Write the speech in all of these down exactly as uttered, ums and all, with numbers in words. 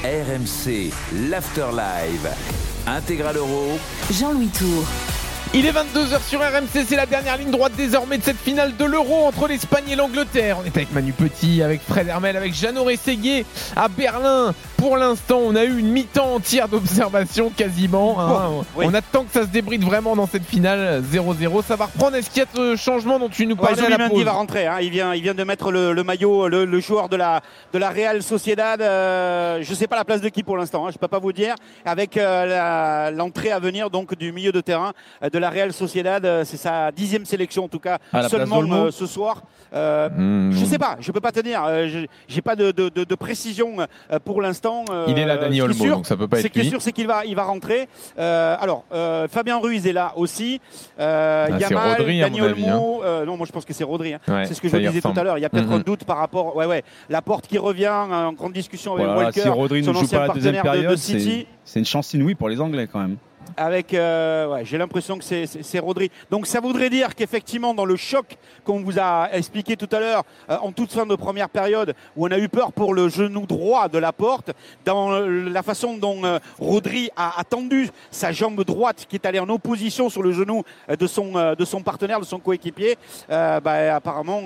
R M C, l'After Live, Intégral Euro, Jean-Louis Tour. Il est vingt-deux heures sur R M C, c'est la dernière ligne droite désormais de cette finale de l'Euro entre l'Espagne et l'Angleterre. On est avec Manu Petit, avec Fred Hermel, avec Jeannot Rességuier à Berlin. Pour l'instant, on a eu une mi-temps entière d'observation quasiment. Hein. Oh, oui. On attend que ça se débride vraiment dans cette finale zéro zéro. Ça va reprendre. Est-ce qu'il y a ce changement dont tu nous parlais ouais, à la pause ? Il va rentrer. Hein. Il, vient, il vient de mettre le, le maillot, le, le joueur de la, de la Real Sociedad. Euh, je ne sais pas la place de qui pour l'instant. Hein. Je ne peux pas vous dire. Avec euh, la, l'entrée à venir donc du milieu de terrain euh, de la Real Sociedad. C'est sa dixième sélection en tout cas seulement euh, ce soir. Euh, mmh. Je sais pas, je peux pas te dire. Euh, je, j'ai pas de, de, de, de précision euh, pour l'instant. Euh, il est là, Dani Olmo, donc ça peut pas être lui. Ce qui est sûr, c'est qu'il va, il va rentrer. Euh, alors, euh, Fabien Ruiz est là aussi. Euh, ah, Yamal, Rodri, Dani Olmo. Hein. Euh, non, moi je pense que c'est Rodri. Hein. Ouais, c'est ce que je disais tout à l'heure. Il y a peut-être mmh. un doute par rapport. Ouais, ouais. Laporte qui revient en grande discussion avec voilà, Walker, si Rodri son ne joue ancien pas la deuxième partenaire période, de, de City. C'est, c'est une chance inouïe pour les Anglais quand même. Avec, euh, ouais, j'ai l'impression que c'est, c'est, c'est Rodri. Donc ça voudrait dire qu'effectivement dans le choc qu'on vous a expliqué tout à l'heure euh, en toute fin de première période où on a eu peur pour le genou droit de Laporte, dans la façon dont euh, Rodri a, a tendu sa jambe droite qui est allée en opposition sur le genou euh, de, son, euh, de son partenaire, de son coéquipier, euh, bah, apparemment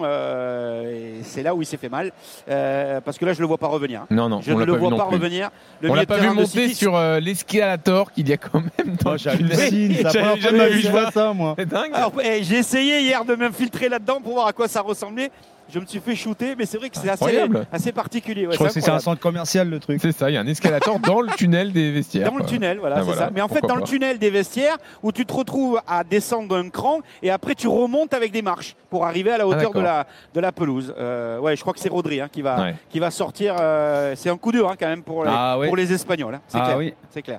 euh, c'est là où il s'est fait mal euh, parce que là je le vois pas revenir. Non, non, je ne le vois pas revenir. Le on l'a pas vu monter sur euh, l'escalator qu'il y a quand même. Moi, j'hallucine, ça j'avais jamais vu ça, ça, moi. C'est dingue. Alors, hey, j'ai essayé hier de m'infiltrer là-dedans pour voir à quoi ça ressemblait. Je me suis fait shooter, mais c'est vrai que c'est assez, assez particulier. Ouais, je crois que c'est un centre commercial, le truc. C'est ça, il y a un escalator dans le tunnel des vestiaires. Dans le tunnel, voilà, ah, c'est voilà. ça. Mais en fait, dans pas. le tunnel des vestiaires, où tu te retrouves à descendre d'un cran et après tu remontes avec des marches pour arriver à la hauteur ah, de, la, de la pelouse. Euh, ouais, je crois que c'est Rodri hein, qui, va, ouais. qui va sortir. Euh, c'est un coup dur hein, quand même pour les, ah, oui. pour les Espagnols. Hein. C'est, ah, clair. Oui. c'est clair.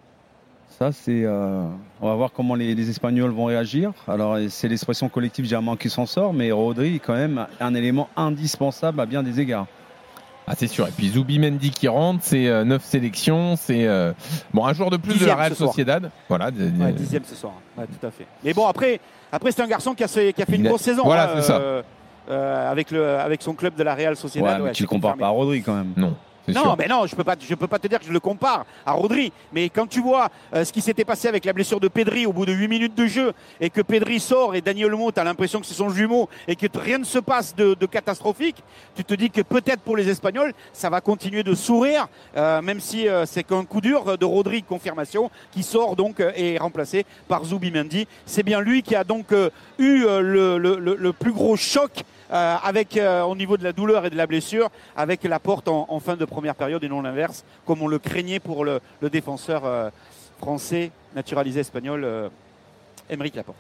Ça, c'est, euh, on va voir comment les, les Espagnols vont réagir. Alors, c'est l'expression collective généralement qui s'en sort, mais Rodri est quand même un élément indispensable à bien des égards. Ah, c'est sûr. Et puis Zubimendi qui rentre, c'est euh, neuf sélections, c'est euh, bon un joueur de plus de la Real Sociedad. Voilà. Ouais, dixième ce soir. Ouais, tout à fait. Mais bon, après, après c'est un garçon qui a, qui a fait une a... grosse saison. Voilà, hein, c'est ça. Euh, euh, avec le, avec son club de la Real Sociedad. Ouais, mais ouais, tu le compares pas à Rodri quand même. Non. C'est non, sûr. mais non, je peux pas, je peux pas te dire que je le compare à Rodri. Mais quand tu vois euh, ce qui s'était passé avec la blessure de Pedri au bout de huit minutes de jeu et que Pedri sort et Dani Olmo, t'as l'impression que c'est son jumeau et que rien ne se passe de, de catastrophique, tu te dis que peut-être pour les Espagnols, ça va continuer de sourire, euh, même si euh, c'est qu'un coup dur de Rodri, confirmation, qui sort donc euh, et est remplacé par Zubimendi. C'est bien lui qui a donc euh, eu euh, le, le, le, le plus gros choc. Euh, avec euh, au niveau de la douleur et de la blessure, avec Laporte en, en fin de première période et non l'inverse, comme on le craignait pour le, le défenseur euh, français naturalisé espagnol, euh, Aymeric Laporte.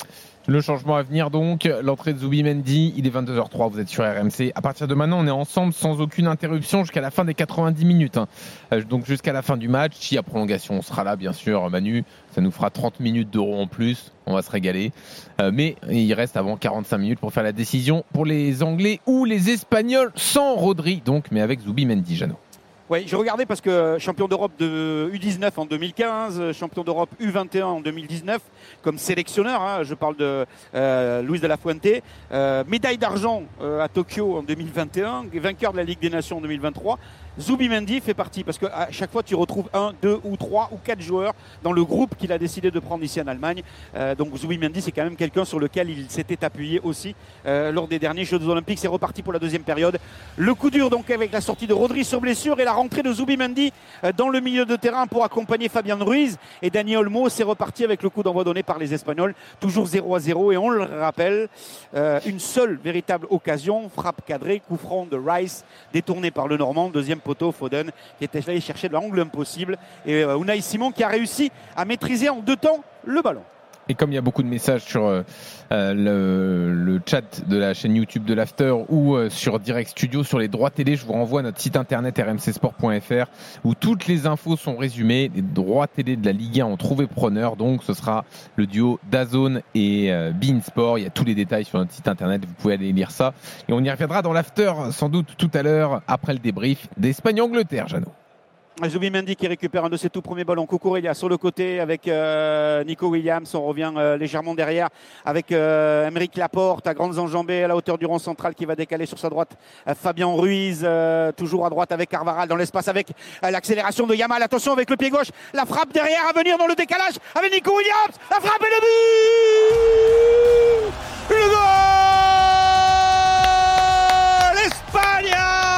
Le changement à venir donc, l'entrée de Zubimendi, il est vingt-deux heures zéro trois, vous êtes sur R M C. À partir de maintenant, on est ensemble sans aucune interruption jusqu'à la fin des quatre-vingt-dix minutes. Hein. Euh, donc jusqu'à la fin du match, si à prolongation on sera là bien sûr, Manu, ça nous fera trente minutes d'Euro en plus, on va se régaler. Euh, mais il reste avant quarante-cinq minutes pour faire la décision pour les Anglais ou les Espagnols sans Rodri, donc mais avec Zubimendi, Jeannot. Oui, j'ai regardé parce que champion d'Europe de U dix-neuf en deux mille quinze, champion d'Europe U vingt et un en deux mille dix-neuf, comme sélectionneur, hein, je parle de euh, Luis de la Fuente, euh, médaille d'argent euh, à Tokyo en deux mille vingt et un, vainqueur de la Ligue des Nations en deux mille vingt-trois. Zubimendi fait partie parce qu'à chaque fois tu retrouves un, deux ou trois ou quatre joueurs dans le groupe qu'il a décidé de prendre ici en Allemagne. Euh, donc Zubimendi c'est quand même quelqu'un sur lequel il s'était appuyé aussi euh, lors des derniers Jeux olympiques. C'est reparti pour la deuxième période. Le coup dur donc avec la sortie de Rodri sur blessure et la rentrée de Zubimendi euh, dans le milieu de terrain pour accompagner Fabien Ruiz et Dani Olmo. C'est reparti avec le coup d'envoi donné par les Espagnols. Toujours zéro à zéro et on le rappelle, euh, une seule véritable occasion, frappe cadrée, coup franc de Rice détourné par le Normand, deuxième poteau Foden qui était allé chercher de l'angle impossible et euh, Unai Simon qui a réussi à maîtriser en deux temps le ballon. Et comme il y a beaucoup de messages sur euh, le, le chat de la chaîne YouTube de l'After ou euh, sur Direct Studio, sur les droits télé, je vous renvoie à notre site internet r m c sport point f r où toutes les infos sont résumées. Les droits télé de la Ligue un ont trouvé preneur, donc ce sera le duo DAZN et euh, beIN Sport. Il y a tous les détails sur notre site internet, vous pouvez aller lire ça. Et on y reviendra dans l'After sans doute tout à l'heure après le débrief d'Espagne-Angleterre, Jeannot. Zubimendi qui récupère un de ses tout premiers ballons. Cucurella sur le côté avec euh, Nico Williams. On revient euh, légèrement derrière avec euh, Aymeric Laporte à grandes enjambées à la hauteur du rond central qui va décaler sur sa droite. Euh, Fabien Ruiz euh, toujours à droite avec Carvaral dans l'espace avec euh, l'accélération de Yamal. Attention avec le pied gauche. La frappe derrière à venir dans le décalage avec Nico Williams. La frappe et le but. Le goal. L'Espagne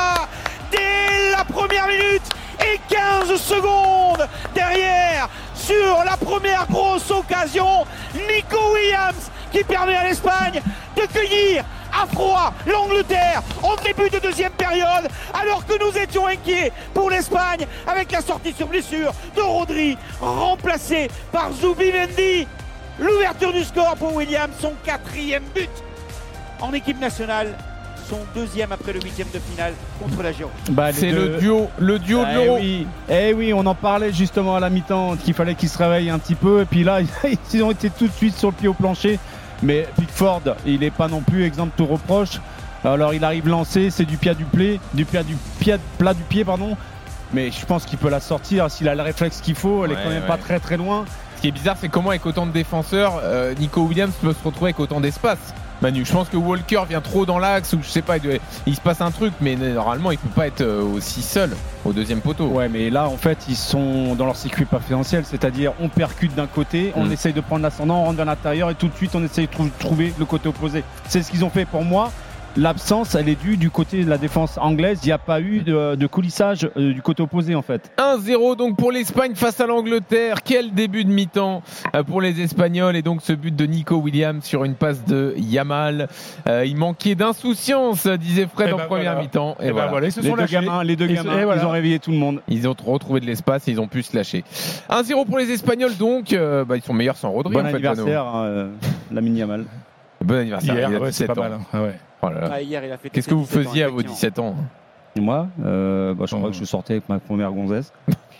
dès la première minute. Et quinze secondes derrière sur la première grosse occasion, Nico Williams qui permet à l'Espagne de cueillir à froid l'Angleterre en début de deuxième période, alors que nous étions inquiets pour l'Espagne avec la sortie sur blessure de Rodri, remplacé par Zubimendi. L'ouverture du score pour Williams, son quatrième but en équipe nationale. Son deuxième après le huitième de finale contre la Géorgie. Bah, C'est deux... le duo, le duo eh de l'Euro. Oui. Eh oui, on en parlait justement à la mi-temps qu'il fallait qu'ils se réveillent un petit peu. Et puis là, ils ont été tout de suite sur le pied au plancher. Mais Pickford, il n'est pas non plus exempt de tout reproche. Alors il arrive lancé, c'est du pied du pied, du pied du pied, plat du pied, pardon. Mais je pense qu'il peut la sortir s'il a le réflexe qu'il faut. Elle Ouais, est quand même ouais. pas très très loin. Ce qui est bizarre, c'est comment avec autant de défenseurs, euh, Nico Williams peut se retrouver avec autant d'espace. Manu, je pense que Walker vient trop dans l'axe ou je sais pas, il, doit- il se passe un truc, mais normalement il peut pas être euh, aussi seul au deuxième poteau. Ouais, mais là en fait ils sont dans leur circuit préférentiel, c'est-à-dire on percute d'un côté, on Mm. essaye de prendre l'ascendant, on rentre vers l'intérieur et tout de suite on essaye de trou- trouver le côté opposé. C'est ce qu'ils ont fait pour moi. L'absence, elle est due du côté de la défense anglaise. Il n'y a pas eu de, de coulissage euh, du côté opposé en fait. un zéro donc pour l'Espagne face à l'Angleterre. Quel début de mi-temps euh, pour les Espagnols et donc ce but de Nico Williams sur une passe de Yamal. Euh, il manquait d'insouciance, disait Fred Eh en ben première voilà. mi-temps. Et, Et ben voilà. voilà, ils se Les sont deux lâchés. gamins, les deux Ils gamins, se- et voilà. ils ont réveillé tout le monde. Ils ont retrouvé de l'espace et ils ont pu se lâcher. un zéro pour les Espagnols donc. Euh, bah, ils sont meilleurs sans Rodri Bon en fait. anniversaire, hein, euh, Lamine Yamal. Jano. Bon anniversaire. Hier, il a ouais, c'est dix-sept pas ans. mal. hein. Ah ouais. Oh là là. Ah, hier, il a fait Qu'est-ce que vous dix-sept ans, faisiez à vos effectivement. dix-sept ans? Et moi, euh, bah, je crois Oh. que je sortais avec ma première gonzesse.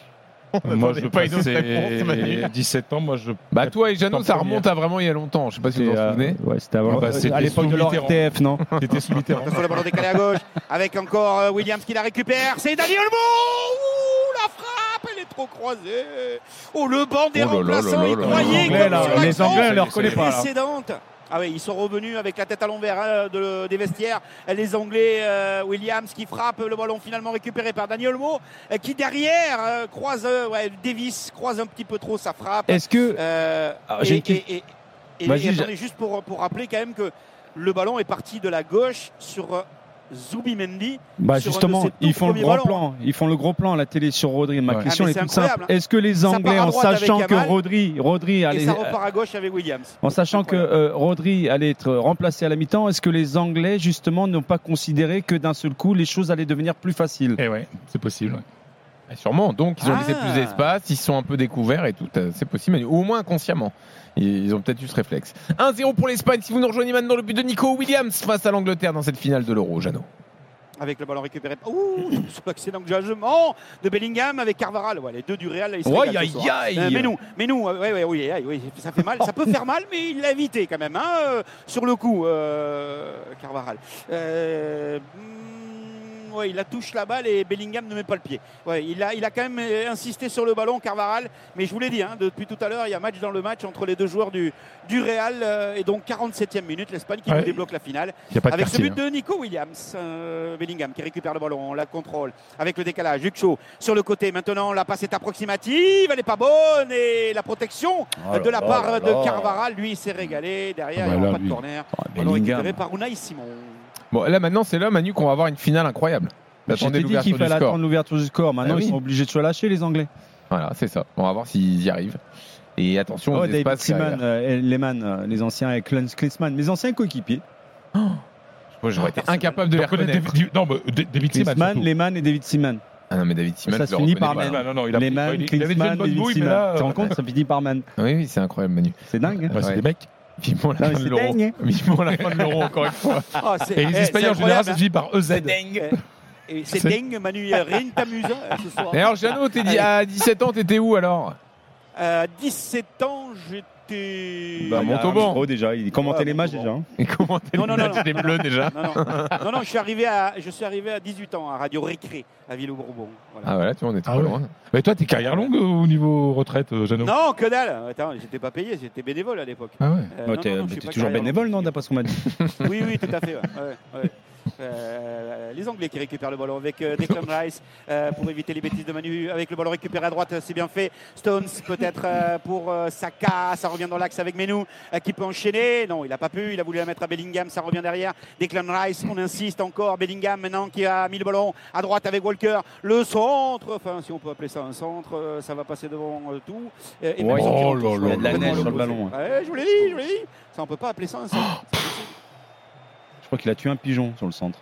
Moi, attendait je pas une autre réponse, Manu. passais dix-sept ans. Moi, je. Bah toi et Jeannot, En ça première. remonte à vraiment il y a longtemps. Je sais pas si vous vous en euh, souvenez. ouais, c'était avant. Ah bah, c'était à l'époque sous de l'Or Mitterrand. T F, non? J'étais sous Mitterrand. Attention, le ballon décalé à gauche avec encore euh, Williams qui la récupère. C'est Dani Olmo. Ouh, la frappe, elle est trop croisée. Oh, le banc des Oh là là remplaçants, là ils là croyaient là. comme là, sur les l'action Anglais, on les Ça y est, reconnaît ça y est. pas. là. précédente. Ah oui, ils sont revenus avec la tête à l'envers hein, de- des vestiaires. Les Anglais, euh, Williams qui frappe le ballon finalement récupéré par Dani Olmo, euh, qui derrière euh, croise, euh, ouais, Davis croise un petit peu trop sa frappe. Est-ce que Euh, Ah, et, j'ai une et- et- et- Vas-y, et j'ai- attendez, juste pour, pour rappeler quand même que le ballon est parti de la gauche sur euh, Zubimendi. Bah sur un justement, de ses tout ils font le premiers grand ballons. plan. Ils font le gros plan à la télé sur Rodri. Ma Ouais. question Ah, mais est c'est toute simple. incroyable, hein. Est-ce que les Ça part Anglais, à en droite avec sachant que Yamal, Rodri, Rodri Et allait, ça repart à gauche avec Williams. en sachant que Incroyable. euh, Rodri allait être remplacé à la mi-temps, est-ce que les Anglais justement n'ont pas considéré que d'un seul coup les choses allaient devenir plus faciles? Eh ouais, c'est possible. ouais. Ah, sûrement. Donc ils ont laissé Ah. plus d'espace, ils se sont un peu découverts et tout. euh, C'est possible, mais au moins inconsciemment. Ils ils ont peut-être eu ce réflexe. un zéro pour l'Espagne. Si vous nous rejoignez maintenant, le but de Nico Williams face à l'Angleterre dans cette finale de l'Euro, Jeannot. Avec le ballon récupéré. Ouh, sur l'accès d'engagement de Bellingham avec Carvaral. Ouais, les deux du Real, là, ils se Aïe, régalent ce aïe, soir. aïe. Euh, mais nous, mais nous, euh, ouais, ouais, oui, aïe, oui, ça fait mal, ça peut faire mal, mais il l'a évité quand même, hein, euh, sur le coup, euh, Carvaral. Euh, hmm, ouais, il la touche la balle et Bellingham ne met pas le pied. Ouais, il a, il a quand même euh, insisté sur le ballon, Carvaral. Mais je vous l'ai dit, hein, depuis tout à l'heure, il y a match dans le match entre les deux joueurs du, du Real euh, et donc quarante-septième minute, l'Espagne qui Ouais. nous débloque la finale. Il n'y a pas de Avec ce quartier. but de Nico Williams, euh, Bellingham qui récupère le ballon, on la contrôle avec le décalage. Luc Shaw sur le côté. Maintenant, la passe est approximative, elle n'est pas bonne et la protection Oh là de la là part là de là. Carvaral, lui, il s'est régalé. Derrière, Ah bah il n'y aura là, pas de lui. corner. Oh, Ballon récupéré Bellingham. par Unai Simon. Bon, là maintenant, c'est là, Manu, qu'on va avoir une finale incroyable. Je Attendez t'ai dit l'ouverture qu'il du fallait score. attendre l'ouverture du score. Maintenant, Ah oui. ils sont obligés de se lâcher, les Anglais. Voilà, c'est ça. On va voir s'ils y arrivent. Et attention Oh, aux David espaces. Seaman, derrière. euh, Lehmann, euh, les anciens avec Lance Klinsmann, mes anciens coéquipiers. Moi, j'aurais été incapable de les On connaît reconnaître. David- Non, mais D- David Seaman. Klinsmann, surtout. Lehmann et David Seaman. Ah non, mais David Seaman, Ça je se le finit reconnais par pas. Man. Non, non, il a, Lehmann, il, il avait déjà une Klinsmann, bonne David bouille, mais Seaman. là. Tu te rends euh, compte, ça finit par Man. Oui, oui, c'est incroyable, Manu. C'est dingue. hein ouais, c'est Ouais. des mecs. Vivement la Non, mais fin de c'est l'Euro. dingue. Vivement la fin de l'Euro, encore une fois. Ah, c'est- Et eh, les c'est Espagnols, en général, incroyable, ça hein. se dit par E Z. Eh, et C'est C'est- dingue, Manu. Rien ne t'amuse hein, ce soir. Et alors, Jeannot, t'es dit, à dix-sept ans, t'étais où alors? À dix-sept ans, j'étais t'es. Bah, monte il y a au un banc. micro, déjà, il commentait Ouais, les monte matchs au déjà. banc. hein. Et comment t'es Non, le non, non, match non. des Bleus déjà? Non, non, non, non, je suis arrivé à, je suis arrivé à dix-huit ans à Radio Récré à Ville-au-Bourbon. Voilà. Ah voilà, tu vois, on est Ah trop ouais. loin. Mais toi, t'es carrière longue au niveau retraite, euh, Jeannot? Non, que dalle. Attends, j'étais pas payé, j'étais bénévole à l'époque. Ah ouais. Euh, Ouais, non, t'es non, non, mais je suis t'es pas toujours carrière bénévole, longue. non, d'après ce qu'on m'a dit. Oui, oui, tout à fait. Ouais, ouais, ouais. Euh, les Anglais qui récupèrent le ballon avec euh, Declan Rice euh, pour éviter les bêtises de Manu. Avec le ballon récupéré à droite, c'est bien fait. Stones peut-être euh, pour euh, Saka. Ça revient dans l'axe avec Menou euh, qui peut enchaîner. Non, il n'a pas pu. Il a voulu la mettre à Bellingham. Ça revient derrière. Declan Rice, on insiste encore. Bellingham maintenant qui a mis le ballon à droite avec Walker. Le centre, enfin si on peut appeler ça un centre, euh, ça va passer devant euh, tout. Euh, et Ouais, même oh Santi là Antiche, là Il y a de la là neige là sur le là. ballon. Ouais, je vous l'ai dit, je vous l'ai dit. Ça on peut pas appeler ça un centre. C'est possible. Je crois qu'il a tué un pigeon sur le centre.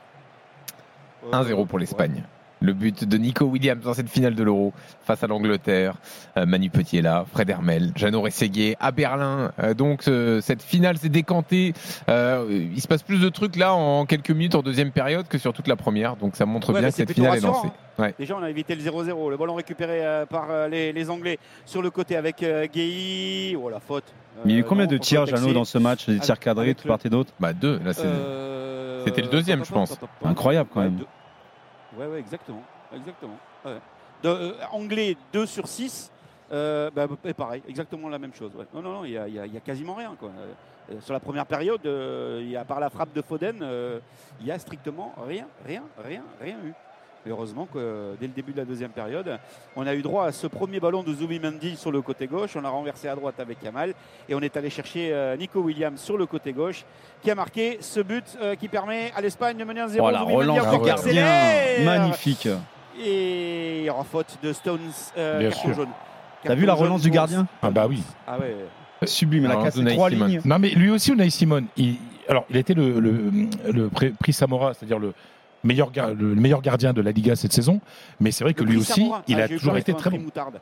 un zéro pour l'Espagne. Le but de Nico Williams dans cette finale de l'Euro face à l'Angleterre. Euh, Manu Petit est là, Fred Hermel, Jeannot Rességuier à Berlin. Euh, donc euh, cette finale s'est décantée. Euh, il se passe plus de trucs là en quelques minutes en deuxième période que sur toute la première. Donc ça montre Ouais, bien mais que c'est cette plutôt finale est rassurant, lancée. Ouais. Déjà, on a évité le zéro zéro. Le ballon récupéré euh, par euh, les, les Anglais sur le côté avec euh, Guéhi. Oh, la faute. Euh, Il y a eu combien non, de contre tirs, Texé. Jeannot, dans ce match? Des Avec- tirs cadrés avec de le- part et d'autre? Bah deux, là c'est... Euh, C'était le deuxième, je pense. Incroyable, quand Ouais, même. deux. Ouais, ouais, exactement. exactement. Ouais. De, euh, anglais deux sur six. Euh, bah, et pareil, exactement la même chose. Ouais. Non, non, non, il n'y a, il y a- il y a quasiment rien. Quoi. Euh, sur la première période, euh, il y a, à part la frappe de Foden, euh, il n'y a strictement rien, rien, rien, rien eu. Et heureusement que euh, dès le début de la deuxième période, on a eu droit à ce premier ballon de Zubimendi sur le côté gauche. On a renversé à droite avec Yamal et on est allé chercher euh, Nico Williams sur le côté gauche qui a marqué ce but euh, qui permet à l'Espagne de mener un zéro. Oh, la Zubimendi relance encore du qui gardien, accélère. magnifique. Et il y aura faute de Stones, euh, Bien carton sûr. jaune. T'as Carton vu la jaune relance du pour- gardien? Ah bah oui. Ah ouais. Sublime, elle a Alors, cassé Unai trois Simon. lignes. Non, mais lui aussi, Unai Simon, il, alors, il était le, le, le pré- prix Samora, c'est-à-dire le meilleur, gar- le meilleur gardien de la Liga cette saison. Mais c'est vrai que Le lui prix aussi, Samora. il Ah, a j'ai eu toujours peur, été c'était un très prix bon. moutarde.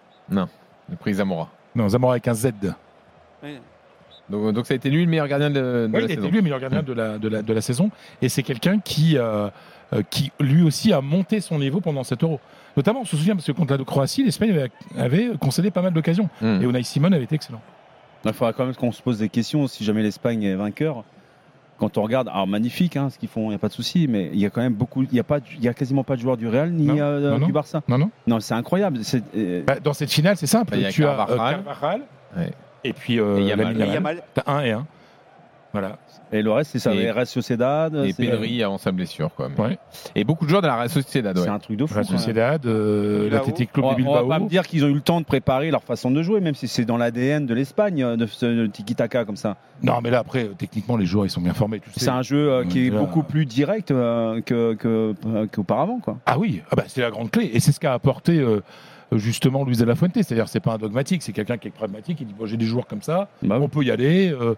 Le prix Zamora. Non, Zamora avec un Z. Ouais. Donc, donc ça a été lui le meilleur gardien de, de Ouais, la il saison. était lui le meilleur gardien de la, de la, de la saison. Et c'est quelqu'un qui, euh, euh, qui, lui aussi, a monté son niveau pendant cet Euro. Notamment, on se souvient, parce que contre la Croatie, l'Espagne avait, avait concédé pas mal d'occasions. Mmh. Et Unai Simon avait été excellent. Il faudra quand même qu'on se pose des questions si jamais l'Espagne est vainqueur. Quand on regarde, alors magnifique hein, ce qu'ils font, il n'y a pas de souci, mais il y a quand même beaucoup, il y a pas, il y a quasiment pas de joueurs du Real ni Non, euh, non, du non. Barça. Non, non. Non, c'est incroyable. C'est, euh, Bah, dans cette finale, c'est simple. Bah, il y a tu as Carvajal. euh, Carvajal. Ouais. Et puis euh, Et Yamal. Lamine Et Yamal. Yamal. T'as un et un. Voilà. et le reste, c'est ça. Et- Et Real Sociedad. Et c'est- Pedri avant sa blessure. Quoi. Mais- Ouais. Et beaucoup de joueurs de la Real Sociedad. C'est Ouais. un truc de fou. Real quand même. Sociedad, euh, Bilbao. l'Athletic Club On, de on va Bilbao. pas me dire qu'ils ont eu le temps de préparer leur façon de jouer, même si c'est dans l'A D N de l'Espagne, de ce tiki-taka comme ça. Non, mais là, après, euh, techniquement, les joueurs, ils sont bien formés. Tu sais. C'est un jeu euh, qui est Là. beaucoup plus direct euh, que, que, euh, qu'auparavant, quoi. Ah oui, ah bah, c'est la grande clé. Et c'est ce qu'a apporté euh, justement Luis de la Fuente. C'est-à-dire, c'est pas un dogmatique, c'est quelqu'un qui est pragmatique. Il dit bon, j'ai des joueurs comme ça, Bah oui. on peut y aller. euh,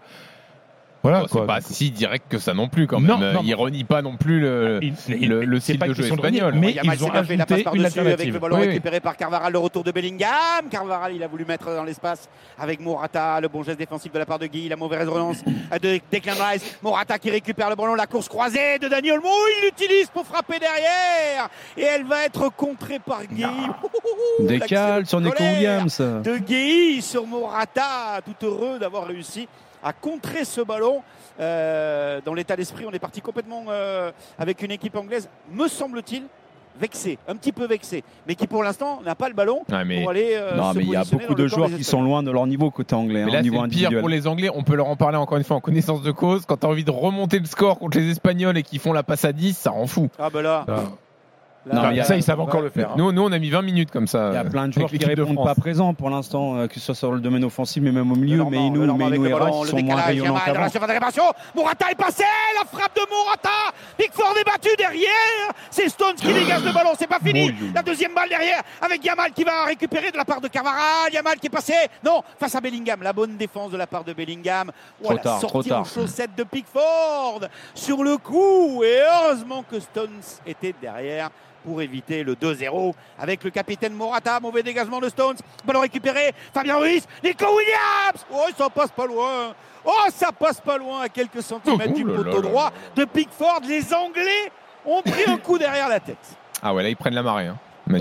voilà. Bon, quoi. c'est pas Donc, si direct que ça non plus quand Non, même. non. Il renie pas non plus le, il- il- le, le c'est style pas de une jeu question de renier, espagnol. mais Yamal ils s'est ont bien fait la passe ajouté une par-dessus avec alternative. le ballon Oui, oui. récupéré par Carvajal, le retour de Bellingham. Carvajal, il a voulu mettre dans l'espace avec Morata, le bon geste défensif de la part de Guy, la mauvaise relance de Declan Rice. Morata qui récupère le ballon, la course croisée de Dani Olmo, il l'utilise pour frapper derrière et elle va être contrée par Guy. Décale sur Nico Williams. De Guy sur Morata, tout heureux d'avoir réussi à contrer ce ballon. Euh, dans l'état d'esprit, on est parti complètement euh, avec une équipe anglaise, me semble-t-il, vexée, un petit peu vexée, mais qui pour l'instant n'a pas le ballon Ouais, mais pour aller euh, Non, se mais il y a positionner beaucoup dans le de camp joueurs des qui Espagnols. sont loin de leur niveau côté anglais, Mais hein, là, au c'est niveau le pire individuel. pour les Anglais. On peut leur en parler encore une fois en connaissance de cause. Quand tu as envie de remonter le score contre les Espagnols et qu'ils font la passe à dix, ça rend fou. Ah ben là, Ah. là, Non, mais il y a- ça, ils savent encore le faire. hein. Nous, nous, on a mis vingt minutes comme ça. Il y a euh, plein de avec joueurs qui l'équipe de répondent France. pas présents pour l'instant, euh, que ce soit sur le domaine offensif, mais même au milieu. Le Normand, Mais le nous, Normand mais avec nous le et ballon, Rice le sont moins décalage, rayonnants Yamal dans qu'avant. la surface de réparation. Morata est passé, la frappe de Morata. Pickford est battu derrière. C'est Stones qui dégage le ballon, c'est pas fini. Oui, oui. La deuxième balle derrière avec Yamal qui va récupérer de la part de Carvajal. Yamal qui est passé, non, face à Bellingham. La bonne défense de la part de Bellingham. Oh, Trop la tard, sortie trop en tard. chaussette de Pickford sur le coup. Et heureusement que Stones était derrière pour éviter le deux zéro avec le capitaine Morata. Mauvais dégagement de Stones. Ballon récupéré. Fabien Ruiz. Nico Williams. Oh, ça passe pas loin. Oh, ça passe pas loin à quelques centimètres Oh du là là poteau là droit là de Pickford. Les Anglais ont pris un coup derrière la tête. Ah ouais, là, ils prennent la marée, hein, Manu.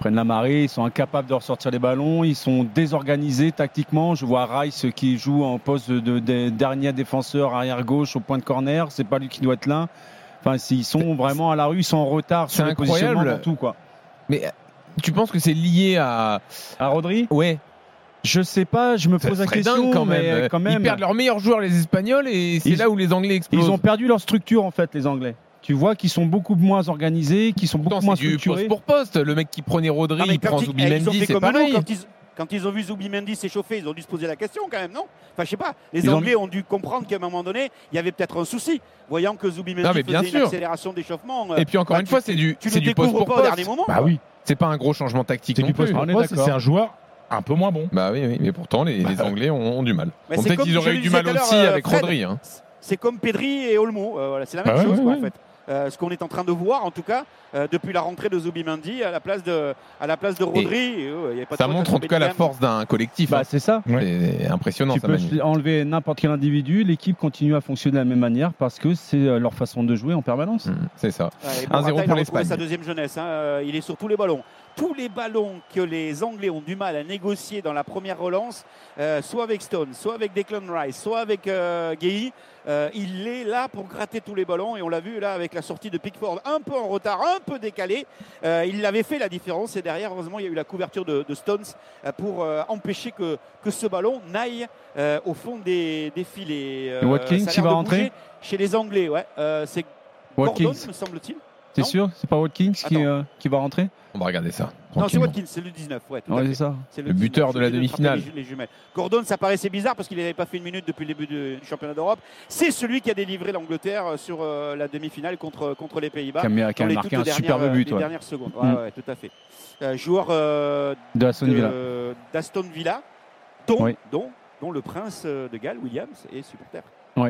prennent la marée, ils sont incapables de ressortir les ballons, ils sont désorganisés tactiquement. Je vois Rice qui joue en poste de, de, de dernier défenseur arrière gauche au point de corner, c'est pas lui qui doit être là. Enfin, ils sont vraiment à la rue, ils sont en retard sur le positionnement dans tout, quoi. Mais tu penses que c'est lié à à Rodri ? Ouais. Je sais pas, je me pose la question, quand même. mais quand même. Ils perdent leurs meilleurs joueurs, les Espagnols, et c'est ils, là où les Anglais explosent. Ils ont perdu leur structure, en fait, les Anglais. Tu vois qu'ils sont beaucoup moins organisés, qu'ils sont beaucoup Pourtant, moins c'est du structurés. poste pour poste. Le mec qui prenait Rodri, Non, mais il quand prend ils- Zubimendi, ils ont fait c'est comme pareil. nous, quand ils, quand ils ont vu Zubimendi s'échauffer, ils ont dû se poser la question quand même, non ? Enfin, je sais pas. Les Ils ont- Anglais ont... dû comprendre qu'à un moment donné, il y avait peut-être un souci, voyant que Zubimendi Non, mais bien faisait une sûr. accélération d'échauffement. euh, Et puis encore bah, une tu- fois, c'est du, Tu c'est le du poste découvres pour pas au poste. dernier moment. Bah oui, C'est pas un gros changement tactique c'est non du poste plus. pour On est poste, d'accord. c'est un joueur un peu moins bon. Bah oui, oui, mais pourtant les, les Anglais ont, ont du mal. Mais Bon, c'est peut-être comme qu'ils je auraient le eu du disais mal tout à l'heure, aussi euh, avec Fred. Rodri. Hein. C'est comme Pedri et Olmo. Euh, voilà, c'est la même Ah ouais, chose, ouais, quoi, ouais. en fait. Euh, ce qu'on est en train de voir, en tout cas, euh, depuis la rentrée de Zubimendi à la place de, à la place de Rodri. euh, il y a pas de Ça faute à montre en tout cas la Bellingham. force d'un collectif. Bah, hein. c'est ça. Ouais. C'est impressionnant Tu ça, peux Manu. enlever n'importe quel individu, l'équipe continue à fonctionner de la même manière parce que c'est euh, leur façon de jouer en permanence. Mmh, c'est ça. Ouais, et un zéro Morata, il a pour retrouvé l'Espagne. sa deuxième jeunesse. hein. Euh, Il est sur tous les ballons. Tous les ballons que les Anglais ont du mal à négocier dans la première relance, euh, soit avec Stone, soit avec Declan Rice, soit avec euh, Guéhi, euh, il est là pour gratter tous les ballons. Et on l'a vu là avec la sortie de Pickford, un peu en retard, un peu décalé. Euh, il avait fait la différence. Et derrière, heureusement, il y a eu la couverture de, de Stones euh, pour euh, empêcher que, que ce ballon n'aille euh, au fond des, des filets. Euh, Et Watkins, ça a il l'air va de rentrer bouger chez les Anglais. Ouais. Euh, c'est Watkins, Gordon, me semble-t-il. c'est non sûr, c'est pas Watkins qui, Attends. euh, qui va rentrer. On va regarder ça. Non, c'est tranquillement. Watkins, c'est le dix-neuf. Ouais, tout à Ouais, fait. c'est ça. C'est Le buteur dix-neuf. de la J'ai oublié demi-finale. rattraper Les, les jumelles. Gordon, ça paraissait bizarre parce qu'il n'avait pas fait une minute depuis le début du championnat d'Europe. C'est celui qui a délivré l'Angleterre sur euh, la demi-finale contre, contre les Pays-Bas. Qui a, mis- qui a dans les marqué toutes un dernières, superbe euh, but les ouais. dernières secondes. Ouais, Mm. ouais, tout à fait. Euh, joueur euh, de Aston Villa. de- d'Aston Villa, dont, Oui. dont, dont le prince euh, de Galles, Williams, est supporter.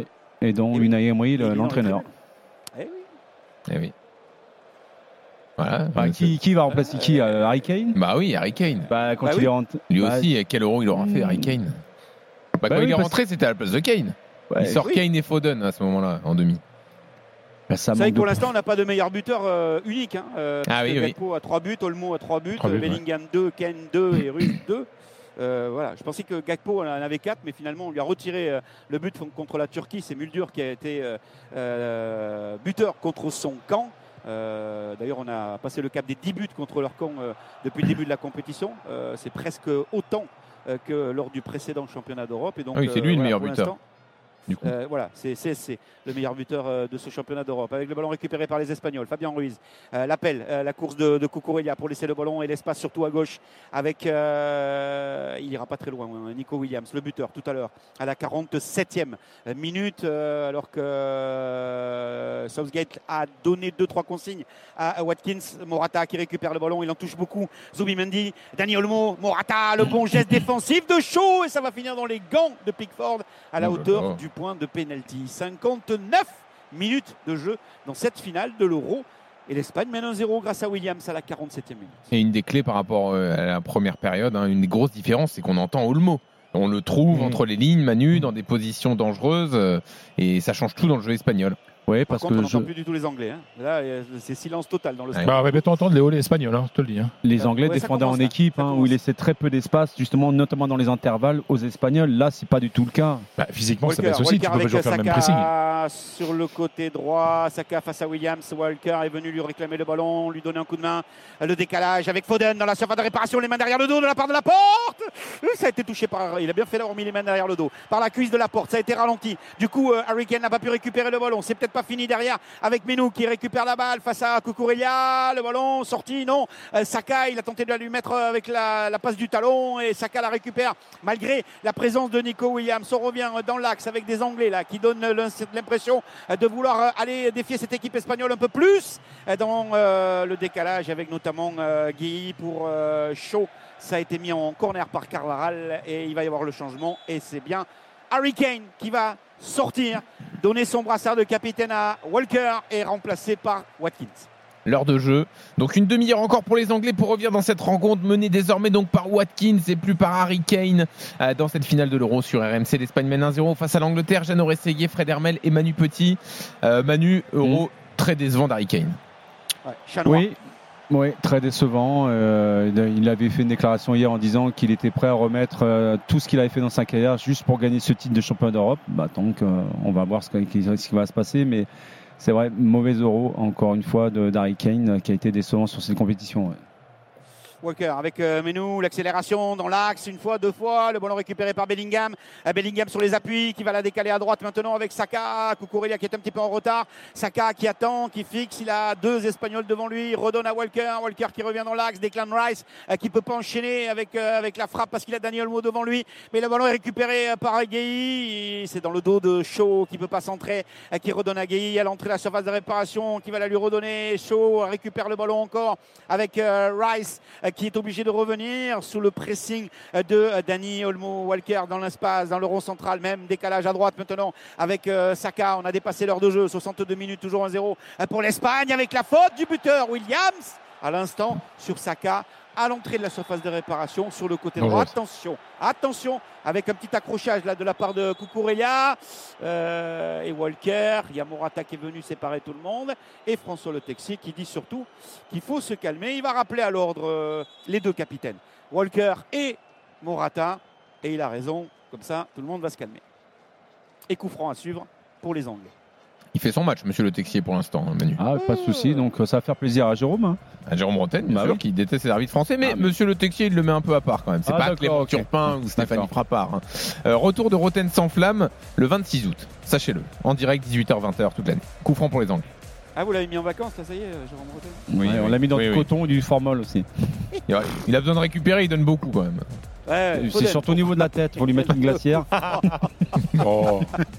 Et dont Et oui. Unai Emery, Il est le- dans l'entraîneur. tribune. Eh oui. Eh oui. Voilà. Bah, qui, qui va remplacer qui euh, Harry Kane Bah oui, Harry Kane. bah, Quand Bah il oui. est rentré. Lui bah, aussi, quel euro il aura fait, Hmm. Harry Kane. Bah, quand oui, il est parce- rentré, c'était à la place de Kane. ouais, il sort oui. Kane et Foden à ce moment-là, en demi. bah, ça Vous savez manque que pour de- l'instant, on n'a pas de meilleur buteur euh, unique. Hein. Euh, Ah puisque oui, oui. Gakpo a trois buts, Olmo a trois buts, Trois buts, Bellingham deux, Kane deux et Ruiz deux. Euh, voilà. Je pensais que Gakpo en avait quatre, mais finalement, on lui a retiré euh, le but contre la Turquie. C'est Muldur qui a été euh, euh, buteur contre son camp. Euh, D'ailleurs, on a passé le cap des dix buts contre leur camp euh, depuis le début de la compétition. Euh, c'est presque autant euh, que lors du précédent championnat d'Europe. Et donc, Ah oui, c'est lui le voilà, meilleur pour buteur. l'instant, Du coup. euh, voilà, c'est C S C, le meilleur buteur euh, de ce championnat d'Europe. Avec le ballon récupéré par les Espagnols, Fabien Ruiz. Euh, L'appel, euh, la course de, de Cucurella pour laisser le ballon et l'espace surtout à gauche. Avec, euh, il ira pas très loin, hein, Nico Williams, le buteur tout à l'heure, à la quarante-septième minute, euh, alors que euh, Southgate a donné deux trois consignes à, à Watkins. Morata qui récupère le ballon, il en touche beaucoup. Zubimendi, Dani Olmo, Morata, le bon geste défensif de Shaw et ça va finir dans les gants de Pickford à la Oh là hauteur là. du point de pénalty. cinquante-neuf minutes de jeu dans cette finale de l'Euro. Et l'Espagne mène un zéro grâce à Williams à la quarante-septième minute. Et une des clés par rapport euh, à la première période, hein, une des grosses différences, c'est qu'on entend Olmo. On le trouve Mmh. entre les lignes, Manu, dans des positions dangereuses, euh, et ça change tout dans le jeu espagnol. Ouais, Par parce contre, on que n'entend je- plus du tout les Anglais. hein. Là, euh, c'est silence total dans le Ouais. stade. Bah, répétons entendre les hauts les espagnols, hein, je te le dis. Hein. les Anglais Ouais, ça défendaient commence, en là. équipe, Ça hein, où commence. ils laissaient très peu d'espace, justement, notamment dans les intervalles aux Espagnols. Là, c'est pas du tout le cas. Bah, physiquement, ça Walker, baisse aussi. Tu Walker peux pas avec toujours faire le même pressing. Saka sur le côté droit. Saka face à Williams. Walker est venu lui réclamer le ballon, lui donner un coup de main. Le décalage avec Foden dans la surface de réparation, les mains derrière le dos de la part de la porte. Ça a été touché par. Il a bien fait d'avoir mis les mains derrière le dos. Par la cuisse de la porte, ça a été ralenti. Du coup, euh, Harry Kane n'a pas pu récupérer le ballon. C'est peut-être pas fini derrière avec Menou qui récupère la balle face à Cucurella. Le ballon sorti, non. Euh, Saka, il a tenté de la lui mettre avec la, la passe du talon et Saka la récupère malgré la présence de Nico Williams. On revient dans l'axe avec des Anglais là qui donnent l'impression de vouloir aller défier cette équipe espagnole un peu plus dans euh, le décalage avec notamment euh, Guy pour euh, Shaw. Ça a été mis en corner par Carvajal et il va y avoir le changement et c'est bien Harry Kane qui va sortir, donner son brassard de capitaine à Walker et remplacé par Watkins. L'heure de jeu. Donc une demi-heure encore pour les Anglais pour revenir dans cette rencontre menée désormais donc par Watkins et plus par Harry Kane euh, dans cette finale de l'Euro sur R M C. L'Espagne mène un zéro face à l'Angleterre. Jeannot Rességuier, Fred Hermel et Manu Petit. Euh, Manu, Euro Mm. très décevant d'Harry Kane. Ouais, chat noir. Oui, Oui, très décevant. Euh, il avait fait une déclaration hier en disant qu'il était prêt à remettre euh, tout ce qu'il avait fait dans sa carrière juste pour gagner ce titre de champion d'Europe. Bah, donc, euh, on va voir ce qui, ce qui va se passer. Mais c'est vrai, mauvais euro, encore une fois, de d'Harry Kane, qui a été décevant sur cette compétition. Ouais. Walker avec euh, Menou, l'accélération dans l'axe, une fois, deux fois, le ballon récupéré par Bellingham. Euh, Bellingham sur les appuis, qui va la décaler à droite maintenant avec Saka. Cucurella qui est un petit peu en retard. Saka qui attend, qui fixe, il a deux Espagnols devant lui, il redonne à Walker. Walker qui revient dans l'axe, Declan Rice euh, qui ne peut pas enchaîner avec, euh, avec la frappe parce qu'il a Daniel Olmo devant lui. Mais le ballon est récupéré euh, par Gueye. C'est dans le dos de Shaw qui ne peut pas centrer, euh, qui redonne à Gueye à l'entrée de la surface de réparation, qui va la lui redonner. Shaw récupère le ballon encore avec euh, Rice euh, qui est obligé de revenir sous le pressing de Dani Olmo. Walker dans l'espace, dans le rond central, même décalage à droite maintenant avec euh, Saka. On a dépassé l'heure de jeu, soixante-deux minutes, toujours un zéro pour l'Espagne avec la faute du buteur Williams à l'instant sur Saka à l'entrée de la surface de réparation sur le côté droit. Attention, attention avec un petit accrochage là de la part de Cucurella euh, et Walker. Il y a Morata qui est venu séparer tout le monde et François Le Texier qui dit surtout qu'il faut se calmer. Il va rappeler à l'ordre euh, les deux capitaines, Walker et Morata, et il a raison. Comme ça, tout le monde va se calmer. Et coup franc à suivre pour les Anglais. Il fait son match, monsieur Le Texier, pour l'instant, Manu. Ah, pas de souci. Donc, ça va faire plaisir à Jérôme. Hein. À Jérôme Bretagne, bien bah sûr, oui. qui déteste les arbitres français. Mais, ah, mais monsieur Le Texier, il le met un peu à part quand même. C'est ah, pas Clément okay. Turpin ou Stéphanie Frappard. Hein. Euh, retour de Rotten sans flamme le vingt-six août. Sachez-le. En direct, dix-huit heures vingt toute l'année. Coup franc pour les Anglais. Ah, vous l'avez mis en vacances, là, ça y est, Jérôme Bretagne. Oui, ouais, on oui. l'a mis dans oui, du oui. coton et du formol aussi. Il a besoin de récupérer, il donne beaucoup quand même. Ouais, c'est surtout au niveau de la tête. Il faut lui mettre une glacière. Oh.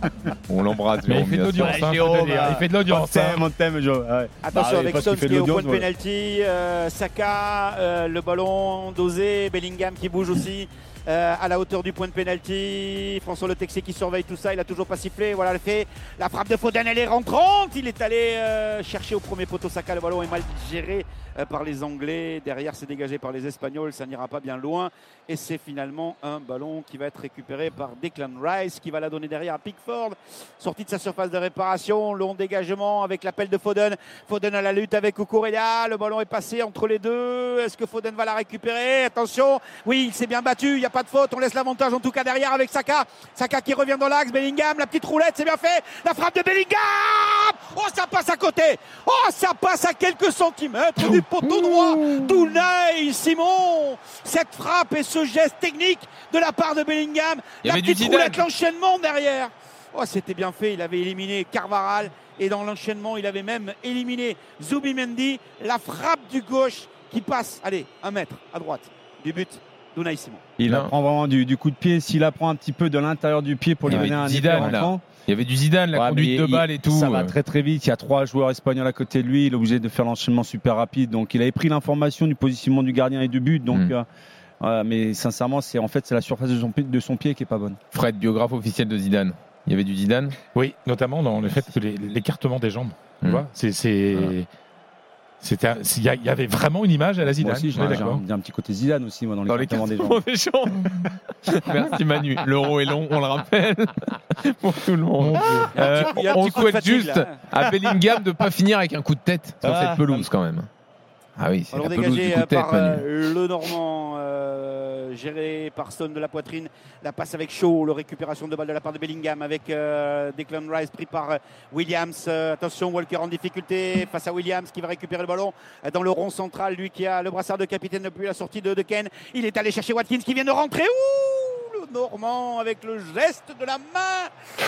On l'embrasse. Mais il fait de l'audience. Ouais, hein, Jérôme, faut le dire. Il fait de l'audience. On t'aime, on t'aime, Joe. Ouais. Attention Bah, avec parce Son qu'il fait qui de est au point l'audience, de ouais. pénalty, euh, Saka, euh, le ballon dosé, Bellingham qui bouge aussi euh, à la hauteur du point de pénalty. François Le Texier qui surveille tout ça, il a toujours pas sifflé. Voilà le fait. La frappe de Foden, elle est rentrante. Il est allé euh, chercher au premier poteau Saka. Le ballon est mal géré euh, par les Anglais. Derrière, c'est dégagé par les Espagnols. Ça n'ira pas bien loin. Et c'est finalement un ballon qui va être récupéré par Declan Rice qui va la donner derrière à Pickford. Sortie de sa surface de réparation, long dégagement avec l'appel de Foden. Foden à la lutte avec Cucurella. Le ballon est passé entre les deux. Est-ce que Foden va la récupérer? Attention, oui, il s'est bien battu. Il n'y a pas de faute. On laisse l'avantage en tout cas derrière avec Saka. Saka qui revient dans l'axe. Bellingham, la petite roulette, c'est bien fait. La frappe de Bellingham. Oh, ça passe à côté. Oh, ça passe à quelques centimètres du poteau droit d'Unai Simon. Cette frappe et ce geste technique de la part de Bellingham. Il y la avait du petite Zidane. roulette, l'enchaînement derrière. Oh, c'était bien fait. Il avait éliminé Carvajal et dans l'enchaînement, il avait même éliminé Zubimendi. La frappe du gauche qui passe, allez, un mètre à droite du but d'Unai Simon. Il Non. apprend vraiment du, du coup de pied. S'il apprend un petit peu de l'intérieur du pied pour lui Il y donner avait un Zidane, effet là. rentrant. Il y avait du Zidane, la Ouais, conduite mais de balle il- et tout. Ça va euh. très très vite. Il y a trois joueurs espagnols à côté de lui. Il est obligé de faire l'enchaînement super rapide. Donc il avait pris l'information du positionnement du gardien et du but. Donc, Mm. euh, ouais, mais sincèrement, c'est en fait c'est la surface de son, pied, de son pied qui est pas bonne. Fred, biographe officiel de Zidane. Il y avait du Zidane. Oui, notamment dans le fait que les- l'écartement des jambes. Tu Mm. vois, c'est, c'est, Voilà. c'était, un- il y, a- il y avait vraiment une image à la Zidane. Moi aussi, je j'ai suis un, d'accord. j'ai un petit côté Zidane aussi moi dans, Dans l'écartement des l'écartement jambes. des jambes. Merci Manu. L'euro est long, on le rappelle. Pour tout le monde. Euh, Il y a un on petit coup de souhaite fatigue, juste là. à Bellingham de ne pas finir avec un coup de tête sur Ah. cette pelouse quand même. Ah oui, c'est Alors la pelouse du dégagé coup de euh, tête, par Manu. euh, le Normand, euh, géré par Stone de la poitrine. La passe avec Shaw, la récupération de balle de la part de Bellingham avec euh, Declan Rice pris par euh, Williams. Euh, attention, Walker en difficulté face à Williams qui va récupérer le ballon euh, dans le rond central. Lui qui a le brassard de capitaine depuis la sortie de, de Ken. Il est allé chercher Watkins qui vient de rentrer. Ouh, le Normand avec le geste de la main.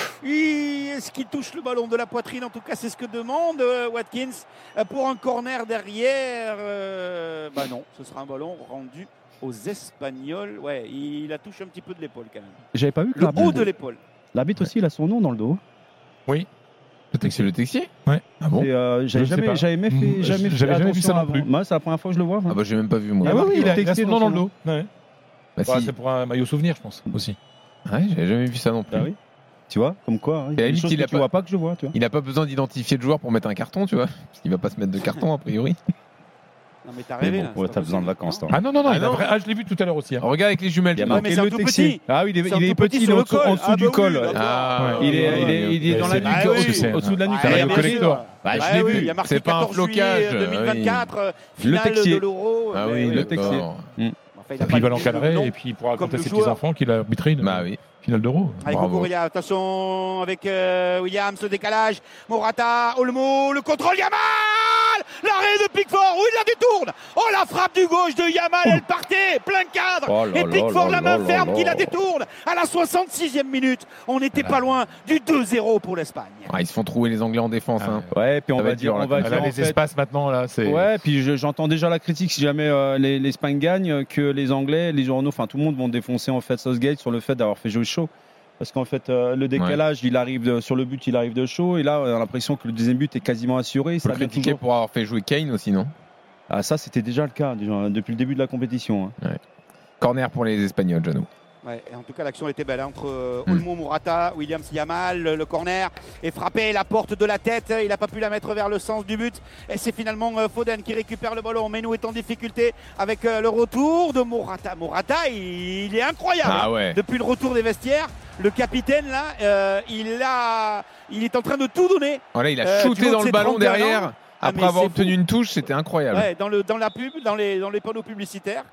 Oui, est-ce qu'il touche le ballon de la poitrine? En tout cas, c'est ce que demande euh, Watkins euh, pour un corner derrière. Euh, bah non, ce sera un ballon rendu aux Espagnols. Ouais, il la touche un petit peu de l'épaule quand même. J'avais pas vu que Le haut l'arbitre, de l'épaule. l'arbitre aussi il a son nom dans le dos. Oui. C'est le Texier. Ouais. Ah bon? Et, euh, j'avais Je sais jamais, pas. j'avais jamais fait, Mmh, jamais fait j'avais jamais vu attention ça non avant. plus. Moi, c'est la première fois que je le vois. Ah bah j'ai même pas vu moi. Ah bah oui, il a, il a texté son dans nom dans son le dos. Ouais. Bah Ouais, si. c'est pour un maillot souvenir, je pense, aussi. Ouais, j'avais jamais vu ça non plus. Ah oui. Tu vois, comme quoi, hein, il y Et à a la des limite, choses il que a tu pas- vois pas que je vois, tu vois. Il n'a pas besoin d'identifier le joueur pour mettre un carton, tu vois. Parce qu'il va pas se mettre de carton a priori. Non, mais t'as Mais rêvé. bon, là, c'est ouais, pas t'as besoin de possible. vacances, toi. Ah non, non, non, Ah il a non. vrai- ah, je l'ai vu tout à l'heure aussi. hein. Regarde avec les jumelles. Il y a Jano. Ouais, mais marqué c'est un le tout Texier. petit. Ah oui, il est, C'est un il est tout petit, petit il est sur en le dessous, col. en dessous Ah du bah col. oui, ouais. d'accord. Ah, Il est, ouais, il est, il est ouais, dans c'est la du nuque, col, au-dessus- c'est un- au-dessous de la nuque. Ah, il y a bien le sûr. collector. Bah, Bah je l'ai oui, vu. il y a marqué C'est pas un quatorze flocage, juillet deux mille vingt-quatre, euh, finale Texier. de l'Euro. Ah Mais oui, le le Texier. Texier. Mm. Enfin, il Et a puis pas il va dit l'encadrer non. et puis il pourra Comme raconter à le ses joueur. petits-enfants qu'il a arbitré une Bah oui. finale d'Euro. Avec Bravo. Okoria, attention avec euh, Williams, le décalage, Morata, Olmo, le contrôle, Yamal, l'arrêt de Pickford, où il la détourne. Oh, la frappe du gauche de Yamal, elle partait, plein cadre. Oh là Et là Pickford, là la main là ferme, là qui la là. détourne à la soixante-sixième minute. On n'était Là. pas loin du deux zéro pour l'Espagne. Ah, ils se font trouver les Anglais en défense. Ah, hein. Ouais, puis on Ça va va être dire, dur, là, on va quand Elle dire a en les fait- espaces maintenant là, c'est. Ouais, puis je- j'entends déjà la critique si jamais euh, les- l'Espagne gagne, que les Anglais, les journaux, enfin tout le monde vont défoncer en fait Southgate sur le fait d'avoir fait jouer chaud. Parce qu'en fait, euh, le décalage, il arrive de- sur le but, il arrive de chaud, et là, on a l'impression que le deuxième but est quasiment assuré. On peut Ça le vient critiquer toujours- pour avoir fait jouer Kane aussi, non? Ah, ça, c'était déjà le cas déjà, depuis le début de la compétition. hein. Corner pour les Espagnols, Jano. Ouais, et en tout cas, l'action était belle hein, entre euh, Mm. Olmo, Morata, Williams, Yamal. Le, le corner est frappé, la porte de la tête. Il n'a pas pu la mettre vers le sens du but. Et c'est finalement euh, Foden qui récupère le ballon. Menou est en difficulté avec euh, le retour de Morata. Morata, il, il est incroyable. Ah ouais. Depuis le retour des vestiaires, le capitaine là, euh, il a, il est en train de tout donner. Voilà, il a Euh, shooté du haut dans de le ses ballon trente et un ans. derrière. Ah, Après mais avoir c'est obtenu fou. une touche, c'était incroyable. Ouais, dans, le, dans la pub, dans les, dans les panneaux publicitaires.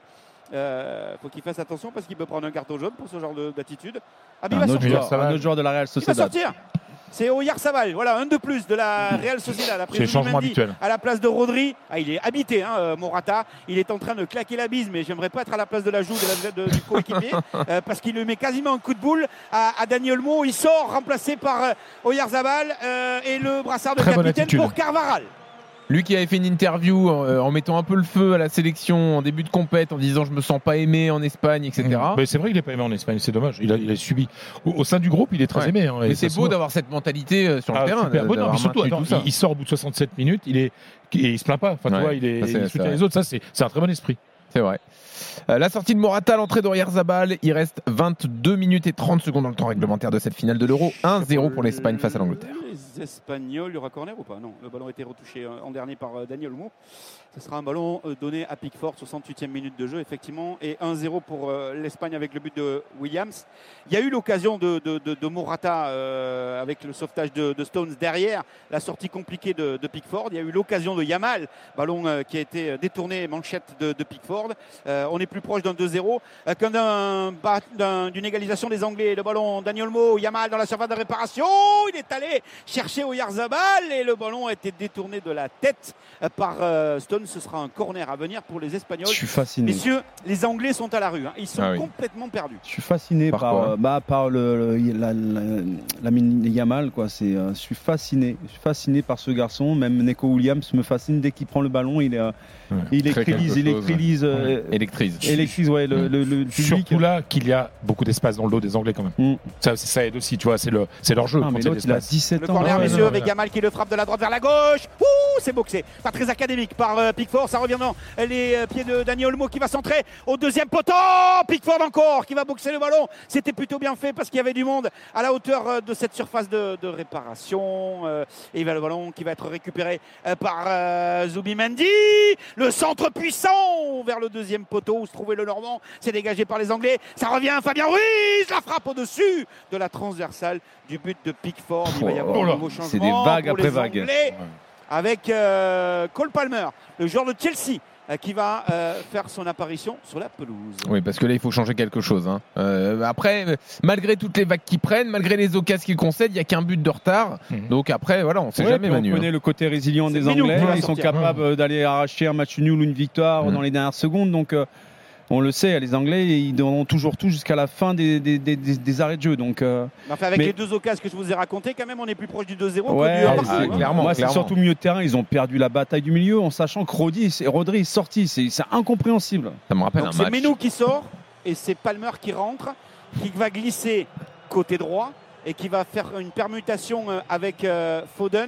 Euh, faut qu'il fasse attention parce qu'il peut prendre un carton jaune pour ce genre de- d'attitude. Ah, mais il Un va autre, sortir. joueur, ça va. un autre joueur de la Real Il va Sociedad. sortir. C'est Oyarzabal. Voilà, un de plus de la Real Sociedad. Après C'est le changement Zubimendi habituel. à la place de Rodri. Ah, il est habité, hein, euh, Morata. Il est en train de claquer la bise, mais j'aimerais pas être à la place de la joue de la, de- du coéquipier euh, parce qu'il lui met quasiment un coup de boule à, à Dani Olmo. Il sort remplacé par euh, Oyarzabal euh, et le brassard de Très bonne capitaine attitude. pour Carvaral. Lui qui avait fait une interview euh, en mettant un peu le feu à la sélection en début de compète, en disant je me sens pas aimé en Espagne, et cetera. Mais c'est vrai qu'il n'est pas aimé en Espagne, c'est dommage. Il a, il a subi. Au, au sein du groupe, il est très Ouais. aimé. hein, et Mais ça c'est se beau voit. d'avoir cette mentalité euh, sur le Ah, terrain. super. Bon, non, d'avoir mais surtout, maintenu attends, tout ça. il, il sort au bout de soixante-sept minutes, il est, et il se plaint pas. Enfin, tu Ouais, vois, il, est, ça, c'est- il c'est soutient vrai. les autres. Ça, c'est, c'est un très bon esprit. C'est vrai. Euh, la sortie de Morata, l'entrée d'Oyarzabal, il reste vingt-deux minutes et trente secondes dans le temps réglementaire de cette finale de l'Euro. un zéro pour l'Espagne face à l'Angleterre. Les Espagnols, il y aura corner ou pas? Non, le ballon a été retouché euh, en dernier par euh, Daniel Olmo. Ce sera un ballon euh, donné à Pickford, soixante-huitième minute de jeu, effectivement, et un zéro pour euh, l'Espagne avec le but de Williams. Il y a eu l'occasion de, de, de, de Morata euh, avec le sauvetage de, de Stones derrière, la sortie compliquée de, de Pickford. Il y a eu l'occasion de Yamal, ballon euh, qui a été détourné, manchette de, de Pickford. Euh, on est plus proche d'un deux zéro euh, qu'un d'un, d'un, d'une égalisation des Anglais. Le ballon, Dani Olmo, Yamal dans la surface de réparation. Il est allé chercher Oyarzabal et le ballon a été détourné de la tête euh, par euh, Stones. Ce sera un corner à venir pour les Espagnols. Je suis fasciné. Messieurs, les Anglais sont à la rue. hein. Ils sont Ah oui. complètement perdus. Je suis fasciné Par par, quoi euh, bah, par le, le- la, la, la mine Yamal. Quoi. C'est, euh, je suis fasciné. Je suis fasciné par ce garçon. Même Neko Williams me fascine dès qu'il prend le ballon. Il, est, euh, Ouais. il Très électrise, quelque il chose, électrise, euh, Électrise. électrise ouais, le, le, le public. Surtout là qu'il y a beaucoup d'espace dans le dos des Anglais quand même. Mm. Ça, ça aide aussi, tu vois, c'est, le, c'est leur jeu. Ah, quand mais il y a l'autre, il a d'espace. dix-sept Le ans. corner, ouais, messieurs, non, avec ouais. Yamal qui le frappe de la droite vers la gauche. Ouh, c'est boxé. Pas très académique par euh, Pickford. Ça revient dans les euh, pieds de Dani Olmo qui va centrer au deuxième poteau. Pickford encore qui va boxer le ballon. C'était plutôt bien fait parce qu'il y avait du monde à la hauteur euh, de cette surface de, de réparation. Euh, et il va le ballon qui va être récupéré euh, par euh, Zubimendi. Le centre puissant vers le deuxième poteau où se trouvait le Normand. C'est dégagé par les Anglais. Ça revient Fabien Ruiz. La frappe au-dessus de la transversale du but de Pickford. Il va y avoir Oh un là, nouveau changement. c'est des vagues pour après les vagues. Anglais, avec euh, Cole Palmer, le joueur de Chelsea, euh, qui va euh, faire son apparition sur la pelouse. Oui, parce que là, il faut changer quelque chose. hein. Euh, après, euh, malgré toutes les vagues qu'ils prennent, malgré les occasions qu'ils concèdent, il n'y a qu'un but de retard. Mhm. Donc après, voilà, on ne sait Ouais, jamais, puis on Manu. connaît hein. le côté résilient C'est des Menou Anglais. qui va Ils sont sortir. capables d'aller arracher un match nul ou une victoire Mm. dans les dernières secondes. Donc, euh, on le sait, les Anglais, ils donneront toujours tout jusqu'à la fin des, des, des, des- des arrêts de jeu. Donc, euh, Enfin, avec Mais- les deux occasions que je vous ai racontées, quand même, on est plus proche du deux zéro ouais, que du un ah, partout, c'est hein. clairement. moi, c'est surtout milieu de terrain. Ils ont perdu la bataille du milieu en sachant que Rodri, Rodri est sorti. C'est, c'est incompréhensible. Ça me rappelle Donc un c'est match. Menou qui sort et c'est Palmer qui rentre, qui va glisser côté droit et qui va faire une permutation euh, avec euh, Foden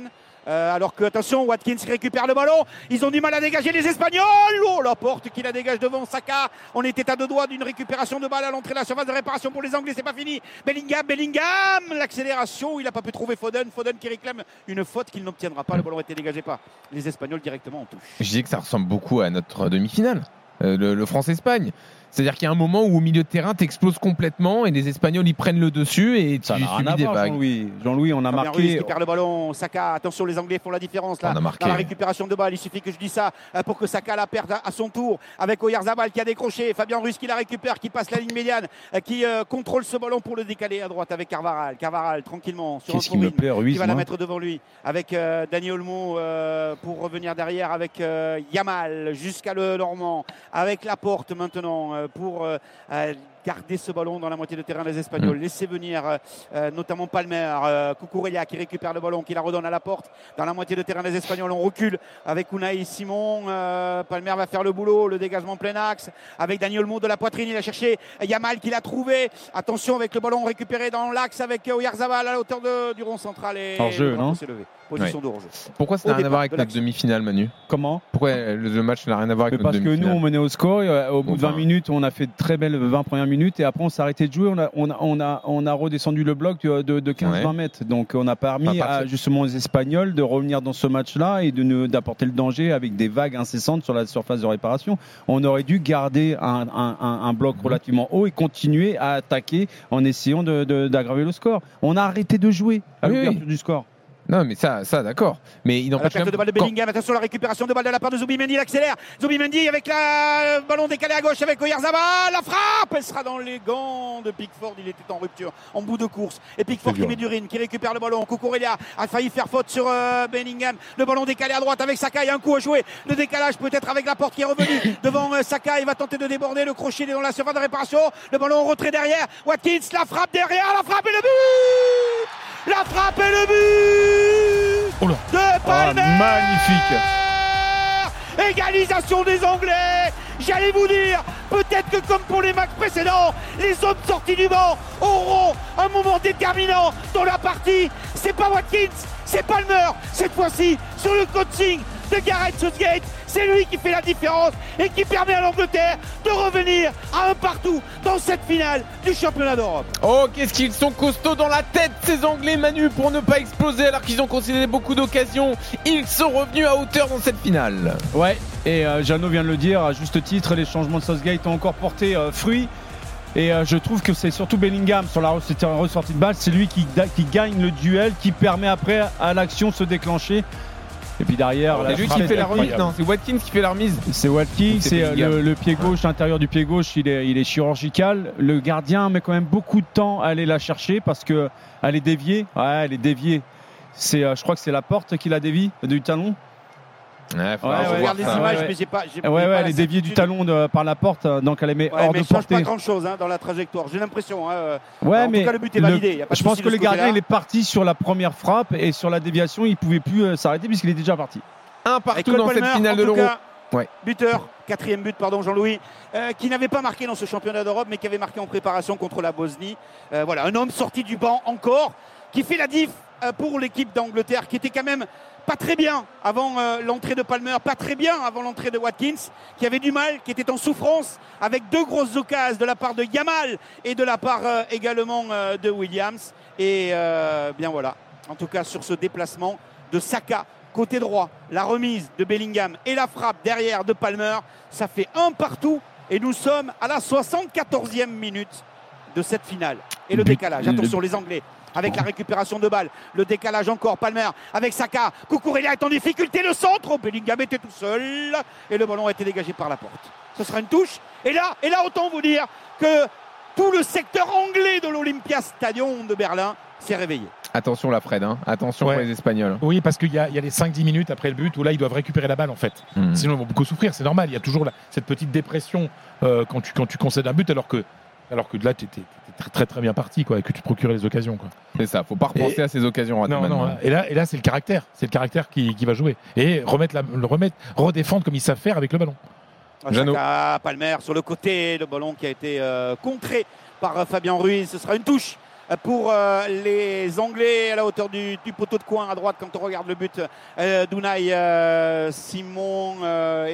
Euh, alors que, attention, Watkins récupère le ballon. Ils ont du mal à dégager les Espagnols. Oh, la porte qui la dégage devant Saka. On était à deux doigts d'une récupération de balle à l'entrée de la surface de réparation pour les Anglais. C'est pas fini. Bellingham, Bellingham, l'accélération. Il n'a pas pu trouver Foden. Foden qui réclame une faute qu'il n'obtiendra pas. Le ballon a été dégagé par les Espagnols directement en touche. Je dis que ça ressemble beaucoup à notre demi-finale, euh, le, le France-Espagne. C'est-à-dire qu'il y a un moment où au milieu de terrain, t'exploses complètement et les Espagnols ils prennent le dessus et tu Ça n'a rien subis à des voir, vagues. Jean-Louis. Jean-Louis, on a Fabien marqué. Ruiz qui perd le ballon, Saka, attention les Anglais font la différence là, On a marqué. dans la récupération de balle, il suffit que je dise ça euh, pour que Saka la perde à son tour avec Oyarzabal qui a décroché, Fabien Ruiz qui la récupère, qui passe la ligne médiane, euh, qui euh, contrôle ce ballon pour le décaler à droite avec Carvaral, Carvaral tranquillement sur un Qu'est-ce qui me throw-in, plaît, Ruiz, qui va la moi mettre devant lui avec euh, Dani Olmo euh, pour revenir derrière avec euh, Yamal jusqu'à le Normand, avec Laporte maintenant euh, pour euh, euh, garder ce ballon dans la moitié de terrain des Espagnols, mmh. laisser venir euh, notamment Palmer, euh, Cucurella qui récupère le ballon, qui la redonne à la porte dans la moitié de terrain des Espagnols. On recule avec Unai Simon, euh, Palmer va faire le boulot, le dégagement plein axe avec Daniel Olmo de la poitrine, il a cherché Yamal qui l'a trouvé, attention avec le ballon récupéré dans l'axe avec Oyarzabal à la hauteur de, du rond central et hors jeu, non levé. Position ouais. de hors-jeu. Pourquoi ça n'a Au rien à voir départ avec de notre l'action. demi-finale, Manu? Comment? Pourquoi le, le match n'a rien à voir avec Mais notre parce que nous, demi-finale? on menait au score. Et, euh, au bout de vingt Enfin. minutes, on a fait de très belles vingt premières minutes. Et après, on s'est arrêté de jouer. On a, on a, on a, on a redescendu le bloc de, de, de quinze vingt Ouais. mètres. Donc, on a permis Pas parfait. à, justement aux Espagnols de revenir dans ce match-là et de nous, d'apporter le danger avec des vagues incessantes sur la surface de réparation. On aurait dû garder un, un, un, un bloc relativement haut et continuer à attaquer en essayant de, de, d'aggraver le score. On a arrêté de jouer à Oui, l'ouverture oui. du score. Non, mais ça, ça d'accord. Mais il La n'empêche perte quand de balle de quand- Bellingham, attention à la récupération de balle de la part de Zubimendi, il accélère. Zubimendi avec la- le ballon décalé à gauche avec Oyarzabal, la frappe, elle sera dans les gants de Pickford, il était en rupture, en bout de course. Et Pickford qui met du rythme, qui récupère le ballon. Cucurella a failli faire faute sur euh, Bellingham, le ballon décalé à droite avec Saka, il y a un coup à jouer. Le décalage peut-être avec la porte qui est revenue devant euh, Saka, il va tenter de déborder, le crochet il est dans la surface de réparation, le ballon en retrait derrière, Watkins, la frappe derrière, la frappe et le but. La frappe et le but Oh là. de Palmer. Ah, magnifique. Égalisation des Anglais. J'allais vous dire, peut-être que comme pour les matchs précédents, les hommes sortis du banc auront un moment déterminant dans la partie. C'est pas Watkins, c'est Palmer. Cette fois-ci, sur le coaching de Gareth Southgate, c'est lui qui fait la différence et qui permet à l'Angleterre de revenir à un partout dans cette finale du championnat d'Europe. Oh, qu'est-ce qu'ils sont costauds dans la tête, ces Anglais, Manu, pour ne pas exploser alors qu'ils ont concédé beaucoup d'occasions. Ils sont revenus à hauteur dans cette finale. Ouais, et euh, Jeannot vient de le dire, à juste titre, les changements de Southgate ont encore porté euh, fruit. Et euh, je trouve que c'est surtout Bellingham sur la ressortie de balle, c'est lui qui, qui gagne le duel, qui permet après à l'action de se déclencher. Et puis derrière, C'est la lui frappe qui fait est la remise, incroyable. non, c'est Watkins qui fait la remise. C'est Watkins, C'est c'est euh, Bellingham. le, le pied gauche, l'intérieur du pied gauche, il est, il est chirurgical. Le gardien met quand même beaucoup de temps à aller la chercher parce que elle est déviée. Ouais, elle est déviée. C'est, euh, je crois que c'est la porte qui la dévie du talon. Ouais, faut Ouais, voir je ouais, regarde ça. les images, ouais, ouais. mais j'ai pas. j'ai- Ouais, j'ai ouais, pas elle la est déviée du certitude. talon de- par la porte, euh, donc elle les met Ouais, hors mais de ça change pas portée. grand chose dans la trajectoire. J'ai l'impression. Hein, Ouais, en tout mais cas, le but est le- validé. Y a pas de je pense souci que de le ce gardien côté-là. il est parti sur la première frappe et sur la déviation il pouvait plus euh, s'arrêter puisqu'il est déjà parti. Un Avec partout Cole dans cette Palmer, finale en de tout l'Euro. cas, Ouais. buteur, quatrième but, pardon Jean-Louis, euh, qui n'avait pas marqué dans ce championnat d'Europe, mais qui avait marqué en préparation contre la Bosnie. Euh, voilà, un homme sorti du banc encore, qui fait la diff euh, pour l'équipe d'Angleterre, qui était quand même pas très bien avant euh, l'entrée de Palmer, pas très bien avant l'entrée de Watkins, qui avait du mal, qui était en souffrance, avec deux grosses occasions de la part de Yamal et de la part euh, également euh, de Williams. Et euh, bien voilà, en tout cas sur ce déplacement de Saka, côté droit, la remise de Bellingham et la frappe derrière de Palmer, ça fait un partout et nous sommes à la soixante-quatorzième minute de cette finale. Et le But- décalage, attention les Anglais, avec la récupération de balle, le décalage encore, Palmer avec Saka, Cucurella est en difficulté, le centre, oh, Bellingham était tout seul et le ballon a été dégagé par la porte. Ce sera une touche et là, et là autant vous dire que tout le secteur anglais de l'Olympia Stadium de Berlin s'est réveillé. Attention la Fred, hein. Attention Ouais. pour les Espagnols. Oui, parce qu'il y a, il y a les cinq dix minutes après le but où là ils doivent récupérer la balle en fait. Hmm. Sinon ils vont beaucoup souffrir, c'est normal. Il y a toujours la- cette petite dépression euh, quand, tu, quand tu concèdes un but alors que, alors que là tu étais très, très très bien parti quoi, et que tu te procurais les occasions. Quoi. C'est ça, faut pas repenser Et- à ces occasions ratées Non, maintenant. non, et là, et là c'est le caractère. C'est le caractère qui, qui va jouer. Et remettre la, le remettre, redéfendre comme ils savent faire avec le ballon. Jeannot. Saka, Palmer sur le côté, le ballon qui a été euh, contré par euh, Fabien Ruiz. Ce sera une touche pour euh, les Anglais à la hauteur du, du poteau de coin à droite quand on regarde le but euh, d'Unai euh, Simon euh,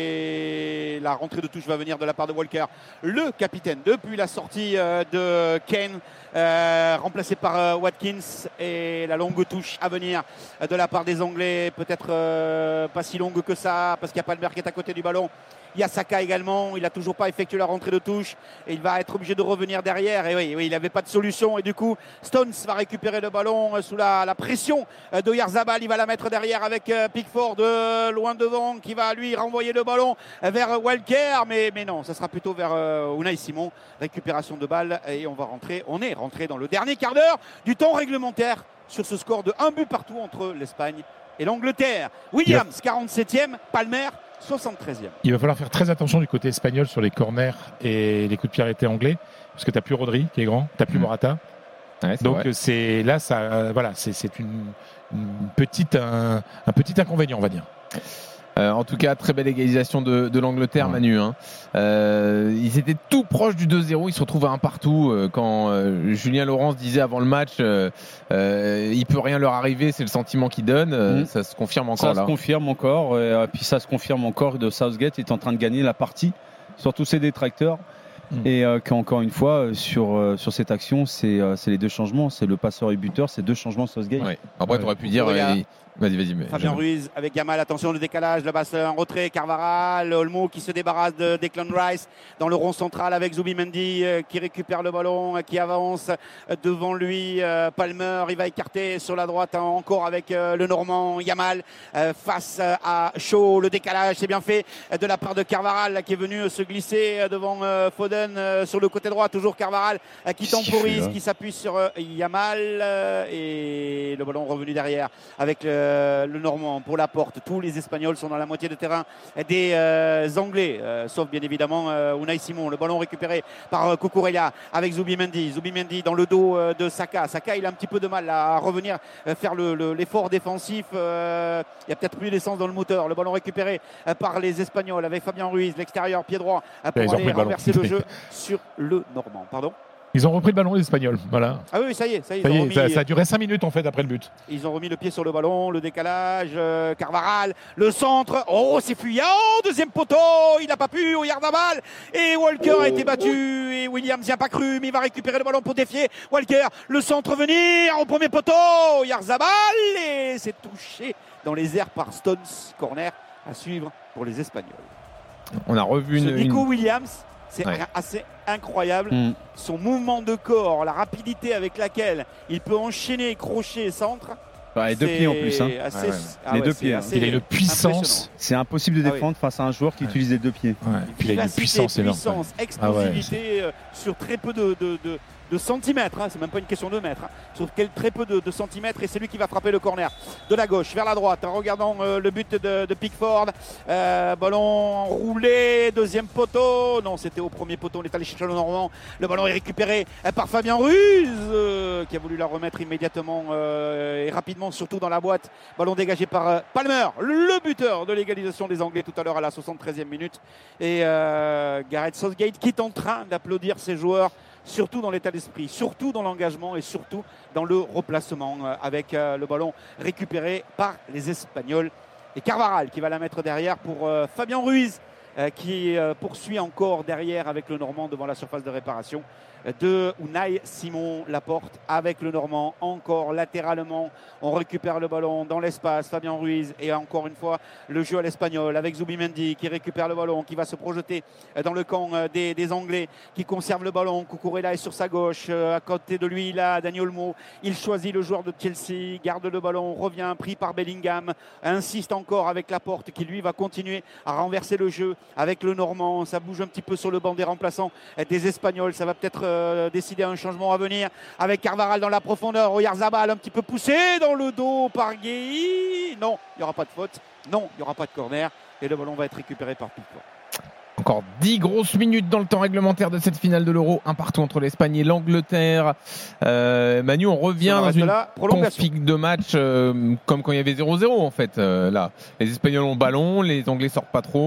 et la rentrée de touche va venir de la part de Walker, le capitaine depuis la sortie euh, de Kane, euh, remplacé par euh, Watkins, et la longue touche à venir euh, de la part des Anglais, peut-être euh, pas si longue que ça parce qu'il y a Palmer qui est à côté du ballon. Il y a Saka également, il n'a toujours pas effectué la rentrée de touche et il va être obligé de revenir derrière. Et oui, oui il n'avait pas de solution. Et du coup, Stones va récupérer le ballon sous la, la pression de Oyarzabal. Il va la mettre derrière avec Pickford de loin devant qui va lui renvoyer le ballon vers Walker. Mais, mais non, ça sera plutôt vers euh, Unai Simon. Récupération de balle et on va rentrer. On est rentré dans le dernier quart d'heure du temps réglementaire sur ce score de un but partout entre l'Espagne et l'Angleterre. Williams, quarante-septième, Palmer, soixante-treizième. Il va falloir faire très attention du côté espagnol sur les corners et les coups de pied arrêtés anglais, parce que tu n'as plus Rodri qui est grand, tu n'as plus mmh. Morata. Ouais, c'est Donc vrai. c'est là, ça, euh, voilà, c'est, c'est une, une petite, un, un petit inconvénient, on va dire. Euh, en tout cas, très belle égalisation de, de l'Angleterre, ouais. Manu. Hein. Euh, ils étaient tout proches du deux zéro. Ils se retrouvent à un partout euh, quand euh, Julien Laurence disait avant le match euh, euh, il peut rien leur arriver, c'est le sentiment qu'il donne. Euh, mmh. Ça se confirme encore ça là. Ça se confirme encore. Et euh, puis ça se confirme encore de Southgate est en train de gagner la partie sur tous ses détracteurs. Mmh. Et euh, qu'encore une fois, sur, euh, sur cette action, c'est, euh, c'est les deux changements. C'est le passeur et buteur, c'est deux changements Southgate. Ouais. Après, ouais. tu aurais pu dire. Euh, Vas-y, vas-y. Mais Fabien je... Ruiz avec Yamal, attention le décalage, le basse en retrait, Carvajal, Olmo qui se débarrasse de Declan Rice dans le rond central avec Zubimendi euh, qui récupère le ballon, euh, qui avance euh, devant lui, euh, Palmer, il va écarter sur la droite hein, encore avec euh, le Normand, Yamal euh, face euh, à Shaw, le décalage c'est bien fait euh, de la part de Carvajal là, qui est venu euh, se glisser euh, devant euh, Foden euh, sur le côté droit, toujours Carvajal euh, qui temporise, qui s'appuie sur euh, Yamal euh, et le ballon revenu derrière avec le le Normand pour la porte. Tous les Espagnols sont dans la moitié de terrain des euh, Anglais, euh, sauf bien évidemment euh, Unai Simon. Le ballon récupéré par euh, Cucurella avec Zubimendi. Zubimendi dans le dos euh, de Saka. Saka, il a un petit peu de mal à revenir euh, faire le, le, l'effort défensif. Euh, il y a peut-être plus d'essence dans le moteur. Le ballon récupéré euh, par les Espagnols avec Fabien Ruiz, l'extérieur, pied droit euh, pour aller renverser le, le jeu sur le Normand. Pardon. Ils ont repris le ballon, les Espagnols. Voilà. Ah oui, ça y est. Ça, y est, ça, ils y ont est remis... ça, ça a duré cinq minutes en fait après le but. Ils ont remis le pied sur le ballon, le décalage, euh, Carvajal, le centre. Oh, c'est fuyant. Deuxième poteau. Il n'a pas pu. Oyarzabal. Et Walker a été battu. Et Williams n'y a pas cru, mais il va récupérer le ballon pour défier Walker. Le centre venir au premier poteau. Oyarzabal. Et c'est touché dans les airs par Stones. Corner à suivre pour les Espagnols. On a revu une. Ce Nico une... Williams. C'est ouais. assez incroyable. Mm. Son mouvement de corps, la rapidité avec laquelle il peut enchaîner, crocher, centre. Ouais, les deux pieds en plus. Hein. Assez, ouais, ouais. Ah les ouais, deux pieds. Hein. Il a une puissance. C'est impossible de défendre ah oui. face à un joueur qui ouais. utilise les deux pieds. Ouais. Puis il a une puissance énorme. Puissance, explosivité ah ouais, sur très peu de, de, de, de centimètres. Hein. C'est même pas une question de mètres. Hein. Sur quel, très peu de, de centimètres. Et c'est lui qui va frapper le corner de la gauche vers la droite. En regardant euh, le but de, de Pickford. Euh, ballon roulé. Deuxième poteau. Non, c'était au premier poteau. On est allé chercher le Normand. Le ballon est récupéré par Fabien Ruiz euh, qui a voulu la remettre immédiatement euh, et rapidement, surtout dans la boîte. Ballon dégagé par euh, Palmer, le buteur de l'égalisation des Anglais tout à l'heure à la soixante-treizième minute. Et euh, Gareth Southgate qui est en train d'applaudir ses joueurs, surtout dans l'état d'esprit, surtout dans l'engagement et surtout dans le replacement euh, avec euh, le ballon récupéré par les Espagnols. Et Carvajal qui va la mettre derrière pour euh, Fabien Ruiz euh, qui euh, poursuit encore derrière avec le Normand devant la surface de réparation de Unai Simon. Laporte avec le Normand, encore latéralement, on récupère le ballon dans l'espace, Fabien Ruiz et encore une fois le jeu à l'Espagnol avec Zubimendi qui récupère le ballon, qui va se projeter dans le camp des, des Anglais, qui conserve le ballon. Cucurella est sur sa gauche, à côté de lui il a Dani Olmo, il choisit le joueur de Chelsea, garde le ballon, revient pris par Bellingham, insiste encore avec Laporte qui lui va continuer à renverser le jeu avec le Normand. Ça bouge un petit peu sur le banc des remplaçants des Espagnols, ça va peut-être euh, décider un changement à venir avec Carvajal dans la profondeur. Oyarzabal un petit peu poussé dans le dos par Gueye. Non, il n'y aura pas de faute. Non, il n'y aura pas de corner. Et le ballon va être récupéré par Pickford. Encore dix grosses minutes dans le temps réglementaire de cette finale de l'Euro. Un partout entre l'Espagne et l'Angleterre. Euh, Manu, on revient dans une config de match euh, comme quand il y avait zéro zéro en fait. Euh, là, les Espagnols ont le ballon, les Anglais sortent pas trop.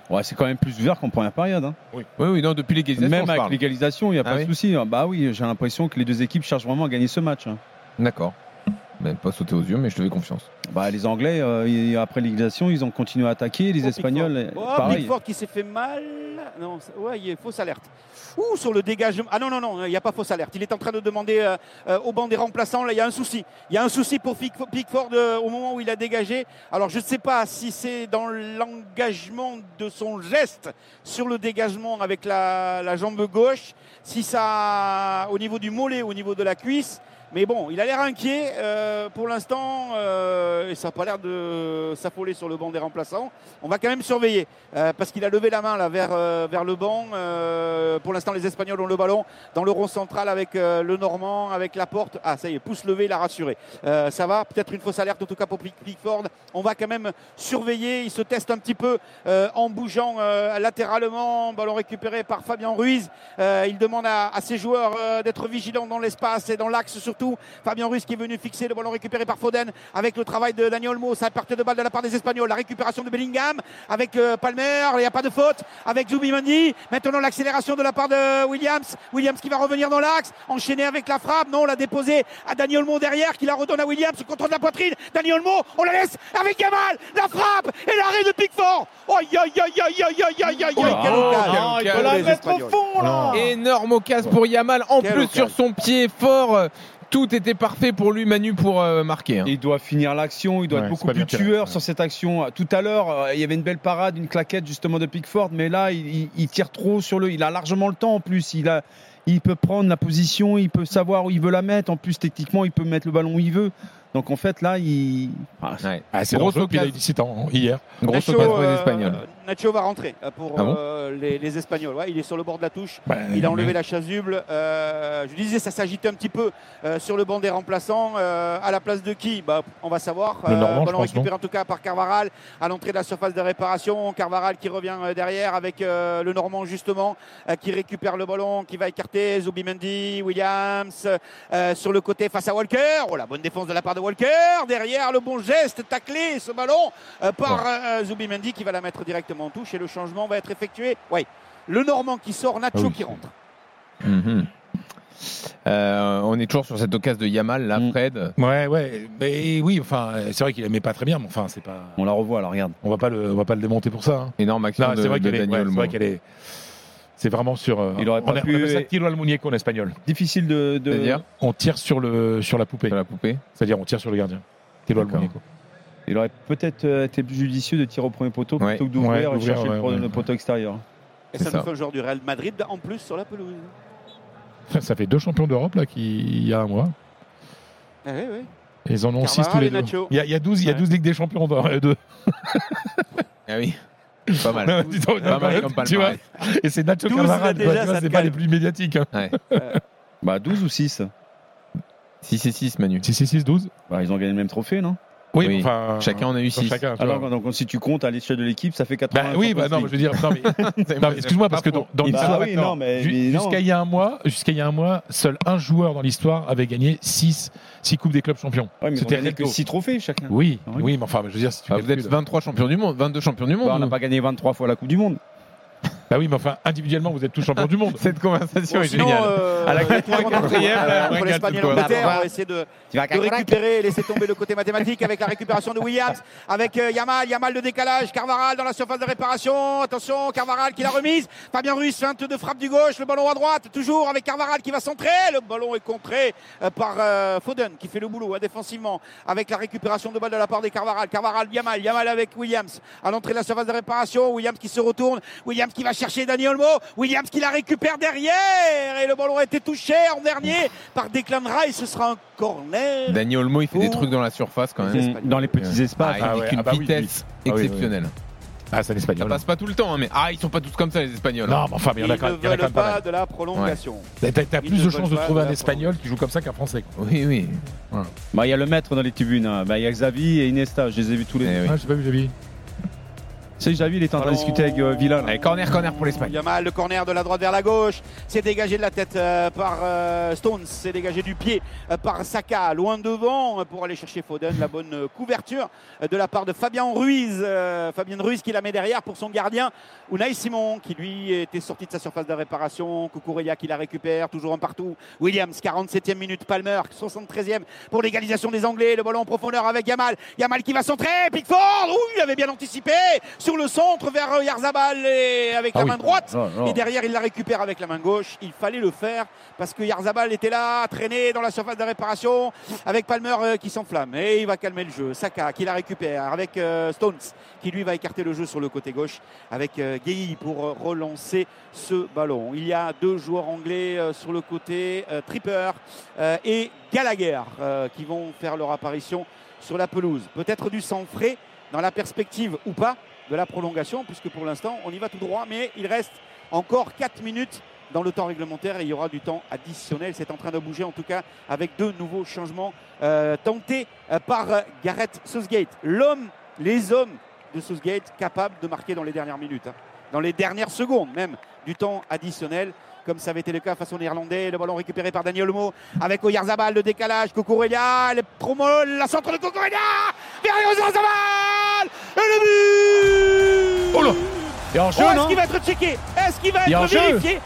Ouais, c'est quand même plus vert qu'en première période. Hein. Oui, oui, non, depuis l'égalisation. Même je avec parle. l'égalisation, il n'y a Ah pas oui de souci. Bah oui, j'ai l'impression que les deux équipes cherchent vraiment à gagner ce match. Hein. D'accord. Même pas sauté aux yeux, mais je te fais confiance. Bah, les Anglais, euh, ils- après l'égalisation, ils ont continué à attaquer. Les Oh, Espagnols, Pickford. euh, Oh, pareil. Pickford qui s'est fait mal. Non, c'est- ouais, il y a fausse alerte. Ouh, sur le dégagement. Ah non, non, non, il n'y a pas fausse alerte. Il est en train de demander euh, euh, au banc des remplaçants. Là, il y a un souci. Il y a un souci pour Pick- Pickford euh, au moment où il a dégagé. Alors, je ne sais pas si c'est dans l'engagement de son geste sur le dégagement avec la, la jambe gauche, si ça au niveau du mollet, au niveau de la cuisse. Mais bon, il a l'air inquiet euh, pour l'instant euh, et ça n'a pas l'air de s'affoler sur le banc des remplaçants. On va quand même surveiller euh, parce qu'il a levé la main là vers, euh, vers le banc. Euh, pour l'instant, les Espagnols ont le ballon dans le rond central avec euh, le Normand, avec Laporte. Ah, ça y est, pouce levé, il a rassuré. Euh, ça va, peut-être une fausse alerte en tout cas pour Pickford. On va quand même surveiller. Il se teste un petit peu euh, en bougeant euh, latéralement. Ballon récupéré par Fabien Ruiz. Euh, il demande à, à ses joueurs euh, d'être vigilants dans l'espace et dans l'axe surtout. Fabien Ruiz qui est venu fixer le ballon récupéré par Foden avec le travail de Dani Olmo. Ça part de balle de la part des Espagnols. La récupération de Bellingham avec euh, Palmer. Il n'y a pas de faute avec Zubimendi. Maintenant l'accélération de la part de Williams. Williams qui va revenir dans l'axe. Enchaîné avec la frappe. Non, on l'a déposé à Dani Olmo derrière qui la redonne à Williams. Contre de la poitrine. Dani Olmo, on la laisse avec Yamal. La frappe et l'arrêt de Pickford. Oh, aïe, aïe, aïe, aïe, aïe, aïe, aïe, aïe, Oh, quelle oh, occasion. non, il Quelle faut la occasion. mettre au fond, là. Énorme occasion pour Yamal. En Quelle plus, occasion. sur son pied fort. Tout était parfait pour lui, Manu, pour euh, marquer. Hein. Il doit finir l'action, il doit Ouais, être c'est beaucoup pas plus bien tiré. tueur Ouais. sur cette action. Tout à l'heure, euh, il y avait une belle parade, une claquette justement de Pickford, mais là, il, il- il tire trop sur le. Il a largement le temps en plus. Il, a, il peut prendre la position, il peut savoir où il veut la mettre. En plus, techniquement, il peut mettre le ballon où il veut. Donc en fait, là, il. Ah, Ouais. Ah, c'est Grosse dangereux, puis il a eu occasion. dix-sept ans hier. Grosse Nacho, occasion pour les euh, Espagnols. Nacho va rentrer euh, pour Ah bon euh, les, les Espagnols. Ouais, il est sur le bord de la touche. Bah, Il a enlevé la chasuble. Euh, je disais, ça s'agitait un petit peu euh, sur le banc des remplaçants. Euh, à la place de qui bah, on va savoir. Le Normand, je ballon pense, récupéré en tout cas par Carvaral à l'entrée de la surface de réparation. Carvaral qui revient euh, derrière avec euh, le Normand justement euh, qui récupère le ballon, qui va écarter Zubimendi, Williams euh, sur le côté face à Walker. Oh la bonne défense de la part de Walker. Derrière le bon geste taclé ce ballon euh, par euh, Zubimendi qui va la mettre directement en touche et le changement va être effectué. Ouais. Le Normand qui sort, Nacho Ah oui. qui rentre. Mhm. Euh, on est toujours sur cette occasion de Yamal, là, Mm. Fred. Ouais, ouais, mais oui, enfin, c'est vrai qu'il aimait pas très bien, mais enfin, c'est pas, on la revoit, là, regarde. on va pas le, on va pas le démonter pour ça. Hein. Énorme action Non, de, c'est vrai de qu'elle est, Dani ouais, c'est Olmo. vrai qu'elle est, c'est vraiment sur. euh, Il aurait on pas a- pu- on appelle ça tiro al muñeco en espagnol. Difficile de. de... C'est-à-dire On tire sur le, sur la poupée. sur la poupée. C'est-à-dire, on tire sur le gardien. Tiro al D'accord. muñeco. Il aurait peut-être euh, été plus judicieux de tirer au premier poteau Ouais. plutôt que d'ouvrir Ouais, et d'ouvrir, chercher ouais, le, pro- ouais, le ouais. poteau extérieur. Et C'est ça, ça. nous fait un joueur du Real Madrid en plus sur la pelouse. Ça fait deux champions d'Europe là, qui, il y a un mois. Ah oui, oui. Et ils en ont six Carvajal tous les et deux. Nacho. Il y a, il y a douze, il y a Ouais. douze Ligues des Champions dans les deux. Ah oui. Pas mal. Dis donc, Pas mal comme tu vois. palmarès. Et c'est Nacho douze, Carvajal, déjà, quoi, tu vois, ça c'est te pas calme. les plus médiatiques. Hein. Ouais. Bah douze ou six. six et six, Manu. Si c'est six, douze. Bah, ils ont gagné le même trophée, non? Oui, Oui. enfin. Chacun en a eu six. Chacun, tu Alors vois. donc si tu comptes à l'échelle de l'équipe, ça fait quatre-vingts. Bah oui, bah non, mais je veux dire, non, mais, non, mais excuse-moi parce que dans, dans Bah l'histoire, oui, non, mais- ju- mais non. jusqu'à il y a un mois, jusqu'à il y a un mois, seul un joueur dans l'histoire avait gagné six, six coupes des clubs champions. Ouais, mais ils ont C'était gagné que Ronaldo. six trophées chacun. Oui, Oui. oui, mais enfin, je veux dire, si tu Ah, vous êtes calcules- vingt-trois champions du monde, vingt-deux champions du monde. Bah, on n'a vous. pas gagné vingt-trois fois la Coupe du Monde. Bah oui, mais enfin, individuellement, vous êtes tous champions du monde. Cette conversation Bon, est sinon, géniale. euh, À la il y a toujours quatre-vingtième, entre- là, entre regarde l'Espagne et cette fois. l'Angleterre, on va essayer de, de récupérer et laisser tomber le côté mathématique avec la récupération de Williams, avec euh, Yamal, Yamal de décalage, Carvaral dans la surface de réparation, attention, Carvaral qui l'a remise, Fabien Ruiz, feinte de frappe du gauche, le ballon à droite, toujours avec Carvaral qui va centrer, le ballon est contré euh, par euh, Foden qui fait le boulot hein, défensivement, avec la récupération de balle de la part des Carvaral, Carvaral, Yamal, Yamal avec Williams, à l'entrée de la surface de réparation, Williams qui se retourne, Williams qui va chercher Dani Olmo, Williams qui la récupère derrière, et le ballon a été touché en dernier par Declan Rice, ce sera un corner. Dani Olmo, il fait des Oh. trucs dans la surface quand Les même. Espagnols. Dans les petits espaces. Ah, Ah avec ouais, une ah bah oui, vitesse oui. Ah oui, exceptionnelle. Ah, c'est Ça l'espagnol. passe pas tout le temps, hein, mais ah, ils sont pas tous comme ça, les Espagnols. hein. Non, mais enfin, mais il y en a Ils quand ne même il y en a quand veulent même pas pas mal. de la prolongation. T'as t'as- t'as Ils plus ne de veulent chances de pas trouver de un la espagnol qui joue comme ça qu'un français. quoi. Oui, oui. Bah il y a le maître dans les tribunes. hein. Bah il y a Xavi et Iniesta. Je les ai vus tous les Eh deux. oui. Ah, j'ai pas vu, j'ai vu. C'est Javi, il est en train de Ballon. discuter avec euh, Villa. là. Allez, corner, corner pour l'Espagne. Yamal, le corner de la droite vers la gauche. C'est dégagé de la tête euh, par euh, Stones. C'est dégagé du pied euh, par Saka. Loin devant euh, pour aller chercher Foden. La bonne euh, couverture euh, de la part de Fabien Ruiz. Euh, Fabien Ruiz qui la met derrière pour son gardien. Unai Simon qui lui était sorti de sa surface de réparation. Cucurella qui la récupère. Toujours un partout. Williams, quarante-septième minute. Palmer, soixante-treizième pour l'égalisation des Anglais. Le ballon en profondeur avec Yamal. Yamal qui va centrer. Pickford, ouh, il avait bien anticipé. Sur le centre vers Yarzabal et avec Ah la oui. main droite. Oh, oh. Et derrière, il la récupère avec la main gauche. Il fallait le faire parce que Yarzabal était là, traîné dans la surface de réparation avec Palmer euh, qui s'enflamme. Et il va calmer le jeu. Saka qui la récupère avec euh, Stones qui lui va écarter le jeu sur le côté gauche avec euh, Gueye pour euh, relancer ce ballon. Il y a deux joueurs anglais euh, sur le côté, euh, Tripper euh, et Gallagher euh, qui vont faire leur apparition sur la pelouse. Peut-être du sang frais dans la perspective ou pas de la prolongation, puisque pour l'instant on y va tout droit, mais il reste encore quatre minutes dans le temps réglementaire et il y aura du temps additionnel. C'est en train de bouger en tout cas avec deux nouveaux changements euh, tentés euh, par euh, Gareth Southgate. L'homme, les hommes de Southgate capables de marquer dans les dernières minutes, hein, dans les dernières secondes même du temps additionnel, comme ça avait été le cas face aux Néerlandais. Le ballon récupéré par Daniel Olmo avec Oyarzabal, le décalage, Cucurella, le promo, la centre de Cucurella vers Oyarzabal et le but. Oh là. Et en jeu, Oh, est-ce non qu'il va être checké? Est-ce qu'il va Il est en être jeu. vérifié?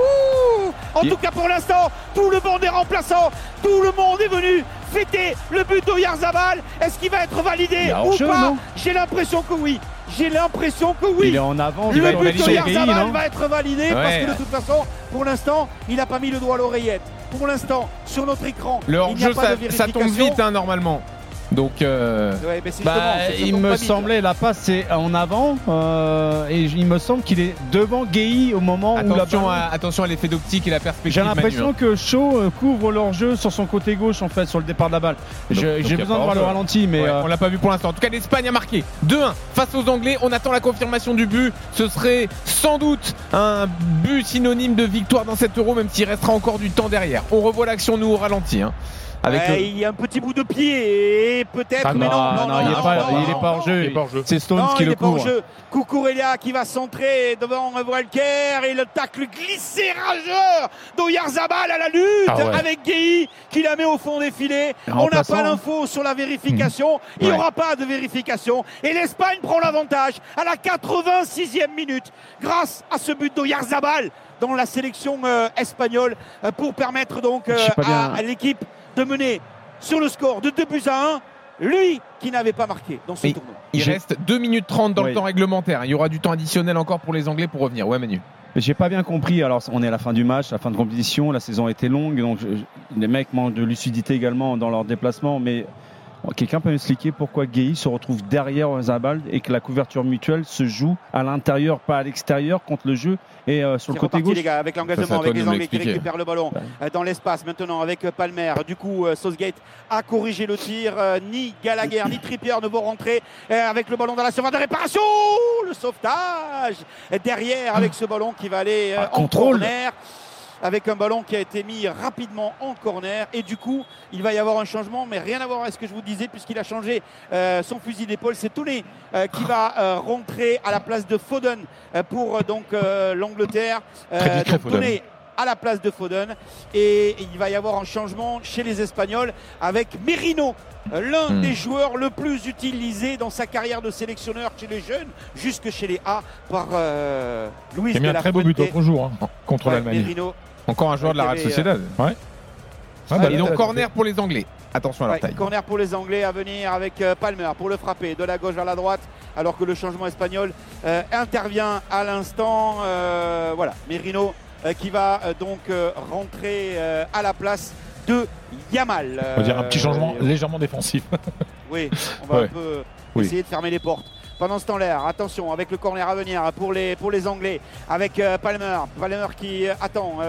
Ouh. En Il- tout cas pour l'instant, tout le monde est remplaçant, tout le monde est venu fêter le but d'Oyarzabal. Est-ce qu'il va être validé Il est en ou jeu, pas? non J'ai l'impression que oui. J'ai l'impression que oui. Il est en avant. Le il va être but validé avec Gueye, d'Oyarzabal non va être validé parce Ouais. que de toute façon, pour l'instant, il n'a pas mis le doigt à l'oreillette. Pour l'instant, sur notre écran, Le il n'y a hors-jeu, pas ça, de ça tombe vérification. vite hein, normalement. Donc, euh, Ouais, mais c'est Bah, justement, c'est- ça il tombe me pas vite. semblait la passe c'est en avant euh, et il me semble qu'il est devant Gueye au moment où la attention, balle- à, attention à l'effet d'optique et la perspective. J'ai Manu, l'impression hein. que Shaw euh, couvre leur jeu sur son côté gauche en fait sur le départ de la balle. Je- donc, J'ai y a besoin pas de voir le hors-jeu. ralenti mais Ouais, euh, on l'a pas vu pour l'instant. En tout cas, l'Espagne a marqué deux un face aux Anglais. On attend la confirmation du but. Ce serait sans doute un but synonyme de victoire dans cet Euro, même s'il restera encore du temps derrière. On revoit l'action nous au ralenti. Hein, avec Ouais, le- il y a un petit bout de pied et peut-être, Ah mais non, non, non, non, il est non, pas, non, il est non, pas non. hors jeu. Il est pas hors jeu. C'est Stones Non, qui il le est pas hors couvre. jeu. Cucurella qui va centrer devant Walker et le tacle glissé rageur d'Oyarzabal à la lutte Ah ouais. avec Gueye qui la met au fond des filets. Et On n'a remplaçant. pas l'info sur la vérification. Il n'y Ouais. aura pas de vérification. Et l'Espagne prend l'avantage à la quatre-vingt-sixième minute grâce à ce but d'Oyarzabal dans la sélection euh, espagnole euh, pour permettre donc euh, Je sais pas bien. à, à l'équipe de mener sur le score de deux buts à un. Lui qui n'avait pas marqué dans ce Mais- tournoi. Il J'ai- reste deux minutes trente dans Ouais. le temps réglementaire. Il y aura du temps additionnel encore pour les Anglais pour revenir. Ouais, Manu. J'ai pas bien compris. Alors, on est à la fin du match, la fin de compétition. La saison a été longue, donc je- je- les mecs manquent de lucidité également dans leur déplacement. Mais quelqu'un peut m'expliquer pourquoi Gueye se retrouve derrière Zabal et que la couverture mutuelle se joue à l'intérieur, pas à l'extérieur, contre le jeu et euh, sur C'est le côté reparti gauche. les gars avec Ça, c'est l'engagement à toi avec de les nous Anglais qui l'expliquer. récupèrent le ballon euh, dans l'espace maintenant avec euh, Palmer. Du coup euh, Southgate a corrigé le tir. Euh, ni Gallagher ni Trippier ne vont rentrer euh, avec le ballon dans la surface de réparation. Le sauvetage derrière avec ce ballon qui va aller euh, Ah, en contrôle. corner. Avec un ballon qui a été mis rapidement en corner et du coup il va y avoir un changement mais rien à voir avec ce que je vous disais puisqu'il a changé euh, son fusil d'épaule. C'est Touré euh, qui va euh, rentrer à la place de Foden euh, pour euh, donc euh, l'Angleterre. Très discret, donc, Foden. Touré à la place de Foden et il va y avoir un changement chez les Espagnols avec Merino, euh, l'un Hmm. des joueurs le plus utilisé dans sa carrière de sélectionneur chez les jeunes jusque chez les A par euh, Luis Il a mis de un la très beau but Fuente. l'autre jour hein, contre Ouais, l'Allemagne. Merino. Encore un joueur de la Real Il y avait, Sociedad. Ouais. Ah, bah, Et donc là, corner pour les Anglais. Attention à leur Ouais, taille. corner pour les Anglais à venir avec euh, Palmer pour le frapper de la gauche vers la droite alors que le changement espagnol euh, intervient à l'instant. Euh, voilà, Merino euh, qui va euh, donc euh, rentrer euh, à la place de Yamal. On va dire un petit Euh, changement légèrement défensif. Oui, on va Ouais. un peu Oui. essayer de fermer les portes. Pendant ce temps-là, attention avec le corner à venir pour les, pour les Anglais, avec euh, Palmer. Palmer qui euh, attend,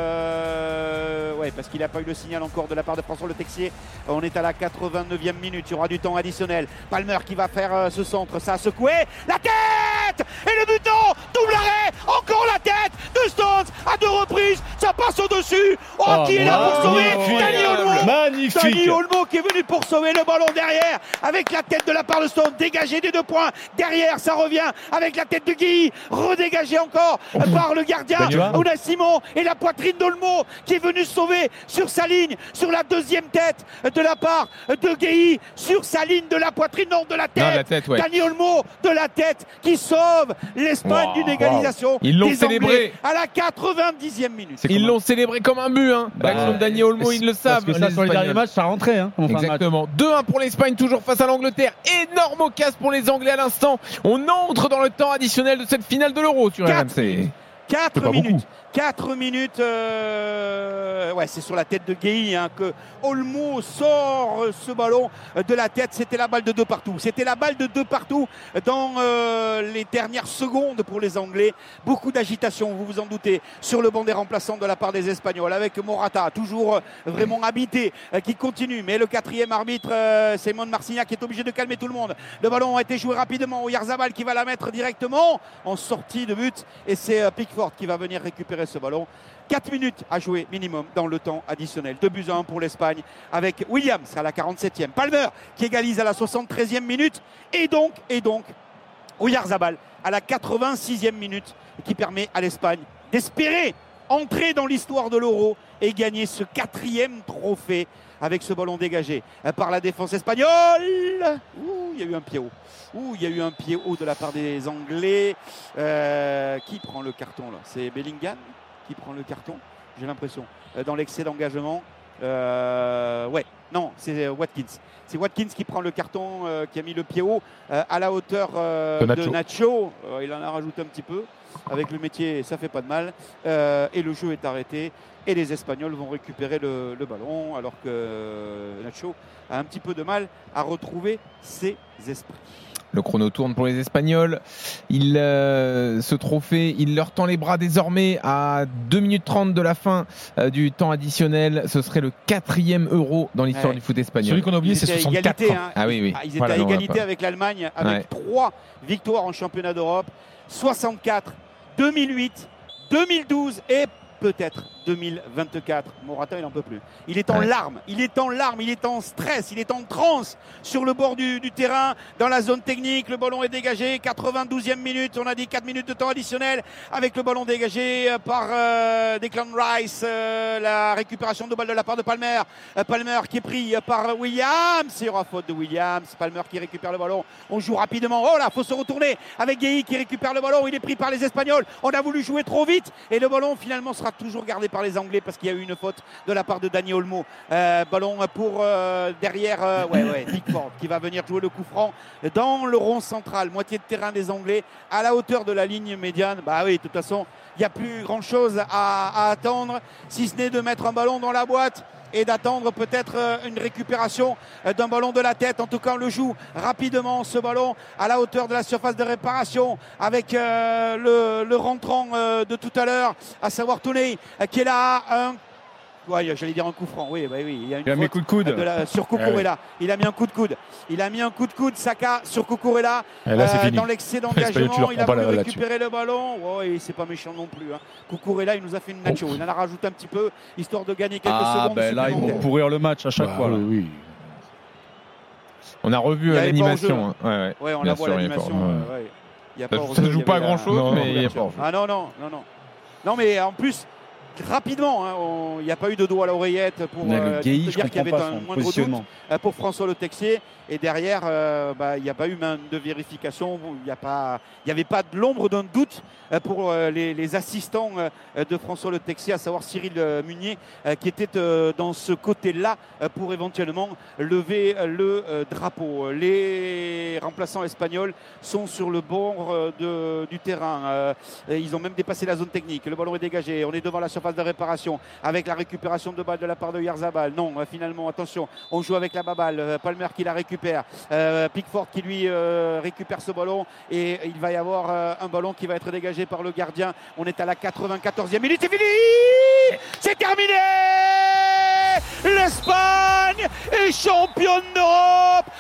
euh, ouais, parce qu'il n'a pas eu le signal encore de la part de François Le Texier. On est à la quatre-vingt-neuvième minute, il y aura du temps additionnel. Palmer qui va faire euh, ce centre, ça a secoué. La tête et le buton, double arrêt, encore la tête de Stones à deux reprises. Ruiz, ça passe au-dessus. Oh, Oh, qui est là pour sauver Dani Olmo. Magnifique. Dani Olmo qui est venu pour sauver le ballon derrière avec la tête de la part de Stone, dégagé des deux points. Derrière, ça revient avec la tête de Guy, redégagé encore par le gardien Unai Simon et la poitrine d'Olmo qui est venu sauver sur sa ligne, sur la deuxième tête de la part de Guy, sur sa ligne de la poitrine, non de la tête. Non, la tête, ouais. Dani Olmo de la tête qui sauve l'Espagne Wow, d'une égalisation. wow. Ils l'ont des célébré. Anglais à la quatre-vingt-dixième minute. Ils l'ont célébré comme un but, hein. Bah, L'action de Dani Olmo, ils le savent. Parce que ça, les sur les derniers Espagnols. matchs, ça rentrait. Hein, en fin de match. Exactement. deux un pour l'Espagne, toujours face à l'Angleterre. Énorme occasion pour les Anglais à l'instant. On entre dans le temps additionnel de cette finale de l'Euro sur R M C. quatre minutes. quatre minutes. Euh... Ouais, c'est sur la tête de Gueye hein, que Olmo sort ce ballon de la tête. C'était la balle de deux partout. C'était la balle de deux partout dans euh, les dernières secondes pour les Anglais. Beaucoup d'agitation, vous vous en doutez, sur le banc des remplaçants de la part des Espagnols avec Morata, toujours vraiment habité, euh, qui continue. Mais le quatrième arbitre, euh, Simon Marcignac, qui est obligé de calmer tout le monde. Le ballon a été joué rapidement. Oyarzabal qui va la mettre directement en sortie de but. Et c'est euh, Pickford qui va venir récupérer ce ballon. quatre minutes à jouer minimum dans le temps additionnel. deux buts à un pour l'Espagne avec Williams à la quarante-septième. Palmer qui égalise à la soixante-treizième minute. Et donc, et donc, Oyarzabal à la quatre-vingt-sixième minute qui permet à l'Espagne d'espérer entrer dans l'histoire de l'Euro et gagner ce quatrième trophée avec ce ballon dégagé par la défense espagnole. Ouh, il y a eu un pied haut. Ouh, il y a eu un pied haut de la part des Anglais. Euh, qui prend le carton là? C'est Bellingham qui prend le carton, j'ai l'impression, dans l'excès d'engagement. Euh, ouais, non, c'est Watkins. C'est Watkins qui prend le carton, euh, qui a mis le pied haut euh, à la hauteur euh, de Nacho. De Nacho. Euh, il en a rajouté un petit peu. Avec le métier, ça fait pas de mal. Euh, et le jeu est arrêté. Et les Espagnols vont récupérer le, le ballon, alors que Nacho a un petit peu de mal à retrouver ses esprits. Le chrono tourne pour les Espagnols. Il, euh, ce trophée, il leur tend les bras désormais à deux minutes trente de la fin euh, du temps additionnel. Ce serait le quatrième Euro dans l'histoire ouais. du foot espagnol. Celui qu'on a oublié, c'est soixante-quatre. Égalité, hein. Ah oui, oui. Ils étaient voilà, à égalité non, avec l'Allemagne, avec trois ouais. victoires en championnat d'Europe. soixante-quatre, deux mille huit, deux mille douze et peut-être deux mille vingt-quatre. Morata, il n'en peut plus. Il est en ouais. larmes, il est en larmes, il est en stress, il est en transe sur le bord du, du terrain, dans la zone technique. Le ballon est dégagé, quatre-vingt-douzième minute. On a dit quatre minutes de temps additionnel avec le ballon dégagé par euh, Declan Rice. Euh, la récupération de balle de la part de Palmer. Euh, Palmer qui est pris par Williams. Il y aura faute de Williams. Palmer qui récupère le ballon. On joue rapidement. Oh là, il faut se retourner avec Gueye qui récupère le ballon. Il est pris par les Espagnols. On a voulu jouer trop vite et le ballon finalement sera toujours gardé par les Anglais parce qu'il y a eu une faute de la part de Dani Olmo. Euh, ballon pour euh, derrière euh, ouais, ouais, Pickford qui va venir jouer le coup franc dans le rond central, moitié de terrain des Anglais à la hauteur de la ligne médiane. Bah oui, de toute façon, il n'y a plus grand chose à, à attendre si ce n'est de mettre un ballon dans la boîte et d'attendre peut-être une récupération d'un ballon de la tête. En tout cas, on le joue rapidement, ce ballon, à la hauteur de la surface de réparation avec euh, le, le rentrant euh, de tout à l'heure, à savoir Toney, euh, qui est là. Un Ouais, j'allais dire un coup franc, oui, bah oui. Il y a une il a mis un coup de coude de la, sur Cucurella. Ah, oui. Il a mis un coup de coude. Il a mis un coup de coude, Saka sur Cucurella. Euh, dans l'excès d'engagement, il a voulu récupérer le ballon. Oh, et c'est pas méchant non plus. Hein. Cucurella, il nous a fait une nacho. Il en a rajouté un petit peu, histoire de gagner quelques ah, secondes. Ben là, ils vont pourrir le match à chaque bah, fois. Là. Oui, oui. On a revu l'animation. Hein. Ouais, ouais. ouais, on la voit l'animation. Ça ne joue pas à grand chose, mais il y a pas. Ah non, non, non, non. Non, mais en plus. Rapidement, hein, il n'y a pas eu de dos à l'oreillette pour euh, Gueye, te dire qu'il y avait un moindre doute euh, pour François Le Texier. Et derrière, euh, bah, il n'y a pas eu même de vérification. Il n'y avait pas de l'ombre d'un doute euh, pour euh, les, les assistants euh, de François Le Texier, à savoir Cyril euh, Munier, euh, qui était euh, dans ce côté-là euh, pour éventuellement lever euh, le euh, drapeau. Les remplaçants espagnols sont sur le bord euh, de, du terrain. Euh, ils ont même dépassé la zone technique. Le ballon est dégagé. On est devant la surface de réparation avec la récupération de balle de la part de Oyarzabal. Non, euh, finalement, attention, on joue avec la baballe. Euh, Palmer qui la récupère. Euh, Pickford qui lui euh, récupère ce ballon et il va y avoir euh, un ballon qui va être dégagé par le gardien. On est à la quatre-vingt-quatorzième minute. C'est fini! C'est terminé! L'Espagne est championne d'Europe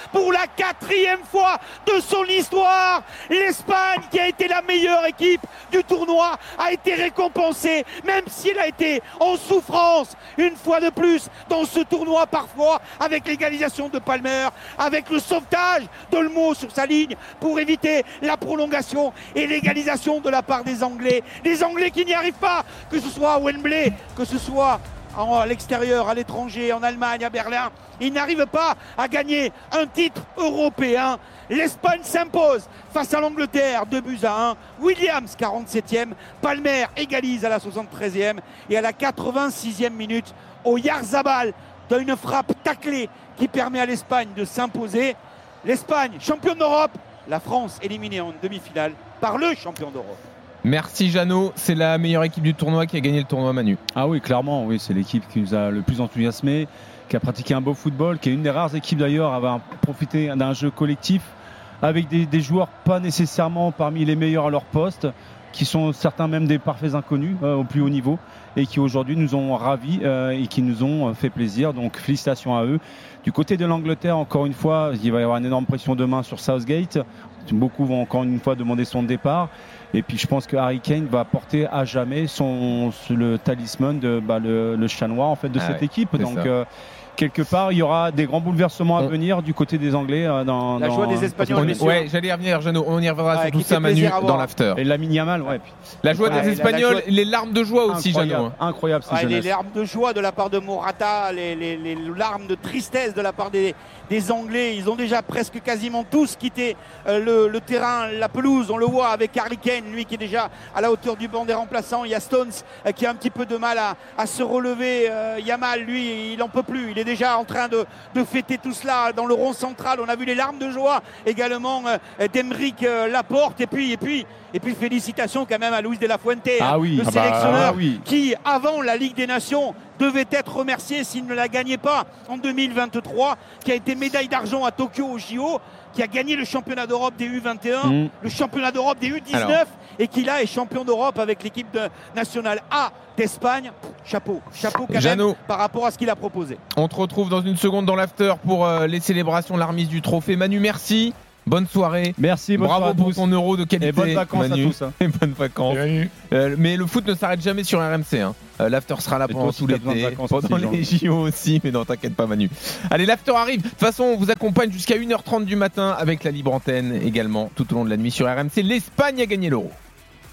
pour la quatrième fois de son histoire. L'Espagne, qui a été la meilleure équipe du tournoi, a été récompensée, même si elle a été en souffrance une fois de plus dans ce tournoi, parfois avec l'égalisation de Palmer, avec le sauvetage d'Olmo sur sa ligne pour éviter la prolongation et l'égalisation de la part des Anglais. Les Anglais qui n'y arrivent pas, que ce soit à Wembley, que ce soit à l'extérieur, à l'étranger, en Allemagne, à Berlin, ils n'arrivent pas à gagner un titre européen. L'Espagne s'impose face à l'Angleterre, deux buts à un. Williams, quarante-septième. Palmer égalise à la soixante-treizième. Et à la quatre-vingt-sixième minute, Oyarzabal donne une frappe taclée qui permet à l'Espagne de s'imposer. L'Espagne, championne d'Europe. La France éliminée en demi-finale par le champion d'Europe. Merci Jeannot, c'est la meilleure équipe du tournoi qui a gagné le tournoi, Manu. Ah oui, clairement, oui, c'est l'équipe qui nous a le plus enthousiasmé, qui a pratiqué un beau football, qui est une des rares équipes d'ailleurs à avoir profité d'un jeu collectif avec des, des joueurs pas nécessairement parmi les meilleurs à leur poste, qui sont certains même des parfaits inconnus euh, au plus haut niveau et qui aujourd'hui nous ont ravis euh, et qui nous ont fait plaisir. Donc félicitations à eux. Du côté de l'Angleterre, encore une fois, il va y avoir une énorme pression demain sur Southgate. Beaucoup vont encore une fois demander son départ. Et puis je pense que Harry Kane va porter à jamais son, le talisman de bah, le, le chat noir en fait de ah cette ouais, équipe. Donc euh, quelque part, il y aura des grands bouleversements à on... venir du côté des Anglais. Euh, dans, la dans, joie des Espagnols. On, ouais, j'allais y revenir, Jeannot. On y reviendra ouais, sur tout ça, Manu, dans l'after. Et Lamine Yamal, ouais. La joie ouais, des Espagnols, la, la joie... les larmes de joie aussi, incroyable, Jeannot. Incroyable, ouais, les larmes de joie de la part de Morata, les, les, les larmes de tristesse de la part des, des Anglais. Ils ont déjà presque quasiment tous quitté euh, le, le terrain, la pelouse. On le voit avec Harry Kane, lui qui est déjà à la hauteur du banc des remplaçants. Il y a Stones euh, qui a un petit peu de mal à, à se relever. Euh, Yamal, lui, il n'en peut plus. Il est déjà en train de, de fêter tout cela dans le rond central. On a vu les larmes de joie également euh, d'Emeric euh, Laporte. Et puis, et puis, et puis félicitations quand même à Luis de la Fuente, ah oui, le ah sélectionneur bah, ah oui. qui, avant la Ligue des Nations, devait être remercié s'il ne la gagnait pas en deux mille vingt-trois, qui a été médaille d'argent à Tokyo au J O, qui a gagné le championnat d'Europe des U vingt et un, mmh. le championnat d'Europe des U dix-neuf. Alors. Et qui là est champion d'Europe avec l'équipe de nationale A d'Espagne. Chapeau, chapeau quand Jeannot, même par rapport à ce qu'il a proposé. On te retrouve dans une seconde dans l'after pour euh, les célébrations, la remise du trophée. Manu, merci. Bonne soirée. Merci, bonne bravo soirée pour ton euro de qualité. Et bonnes vacances Manu. à tous. Hein. Et bonnes vacances. Euh, mais le foot ne s'arrête jamais sur R M C. Hein. Euh, l'after sera là et pendant tout l'été, pendant aussi, les J O aussi. Mais non, t'inquiète pas, Manu. Allez, l'after arrive. De toute façon, on vous accompagne jusqu'à une heure trente du matin avec la libre antenne également tout au long de la nuit sur R M C. L'Espagne a gagné l'euro.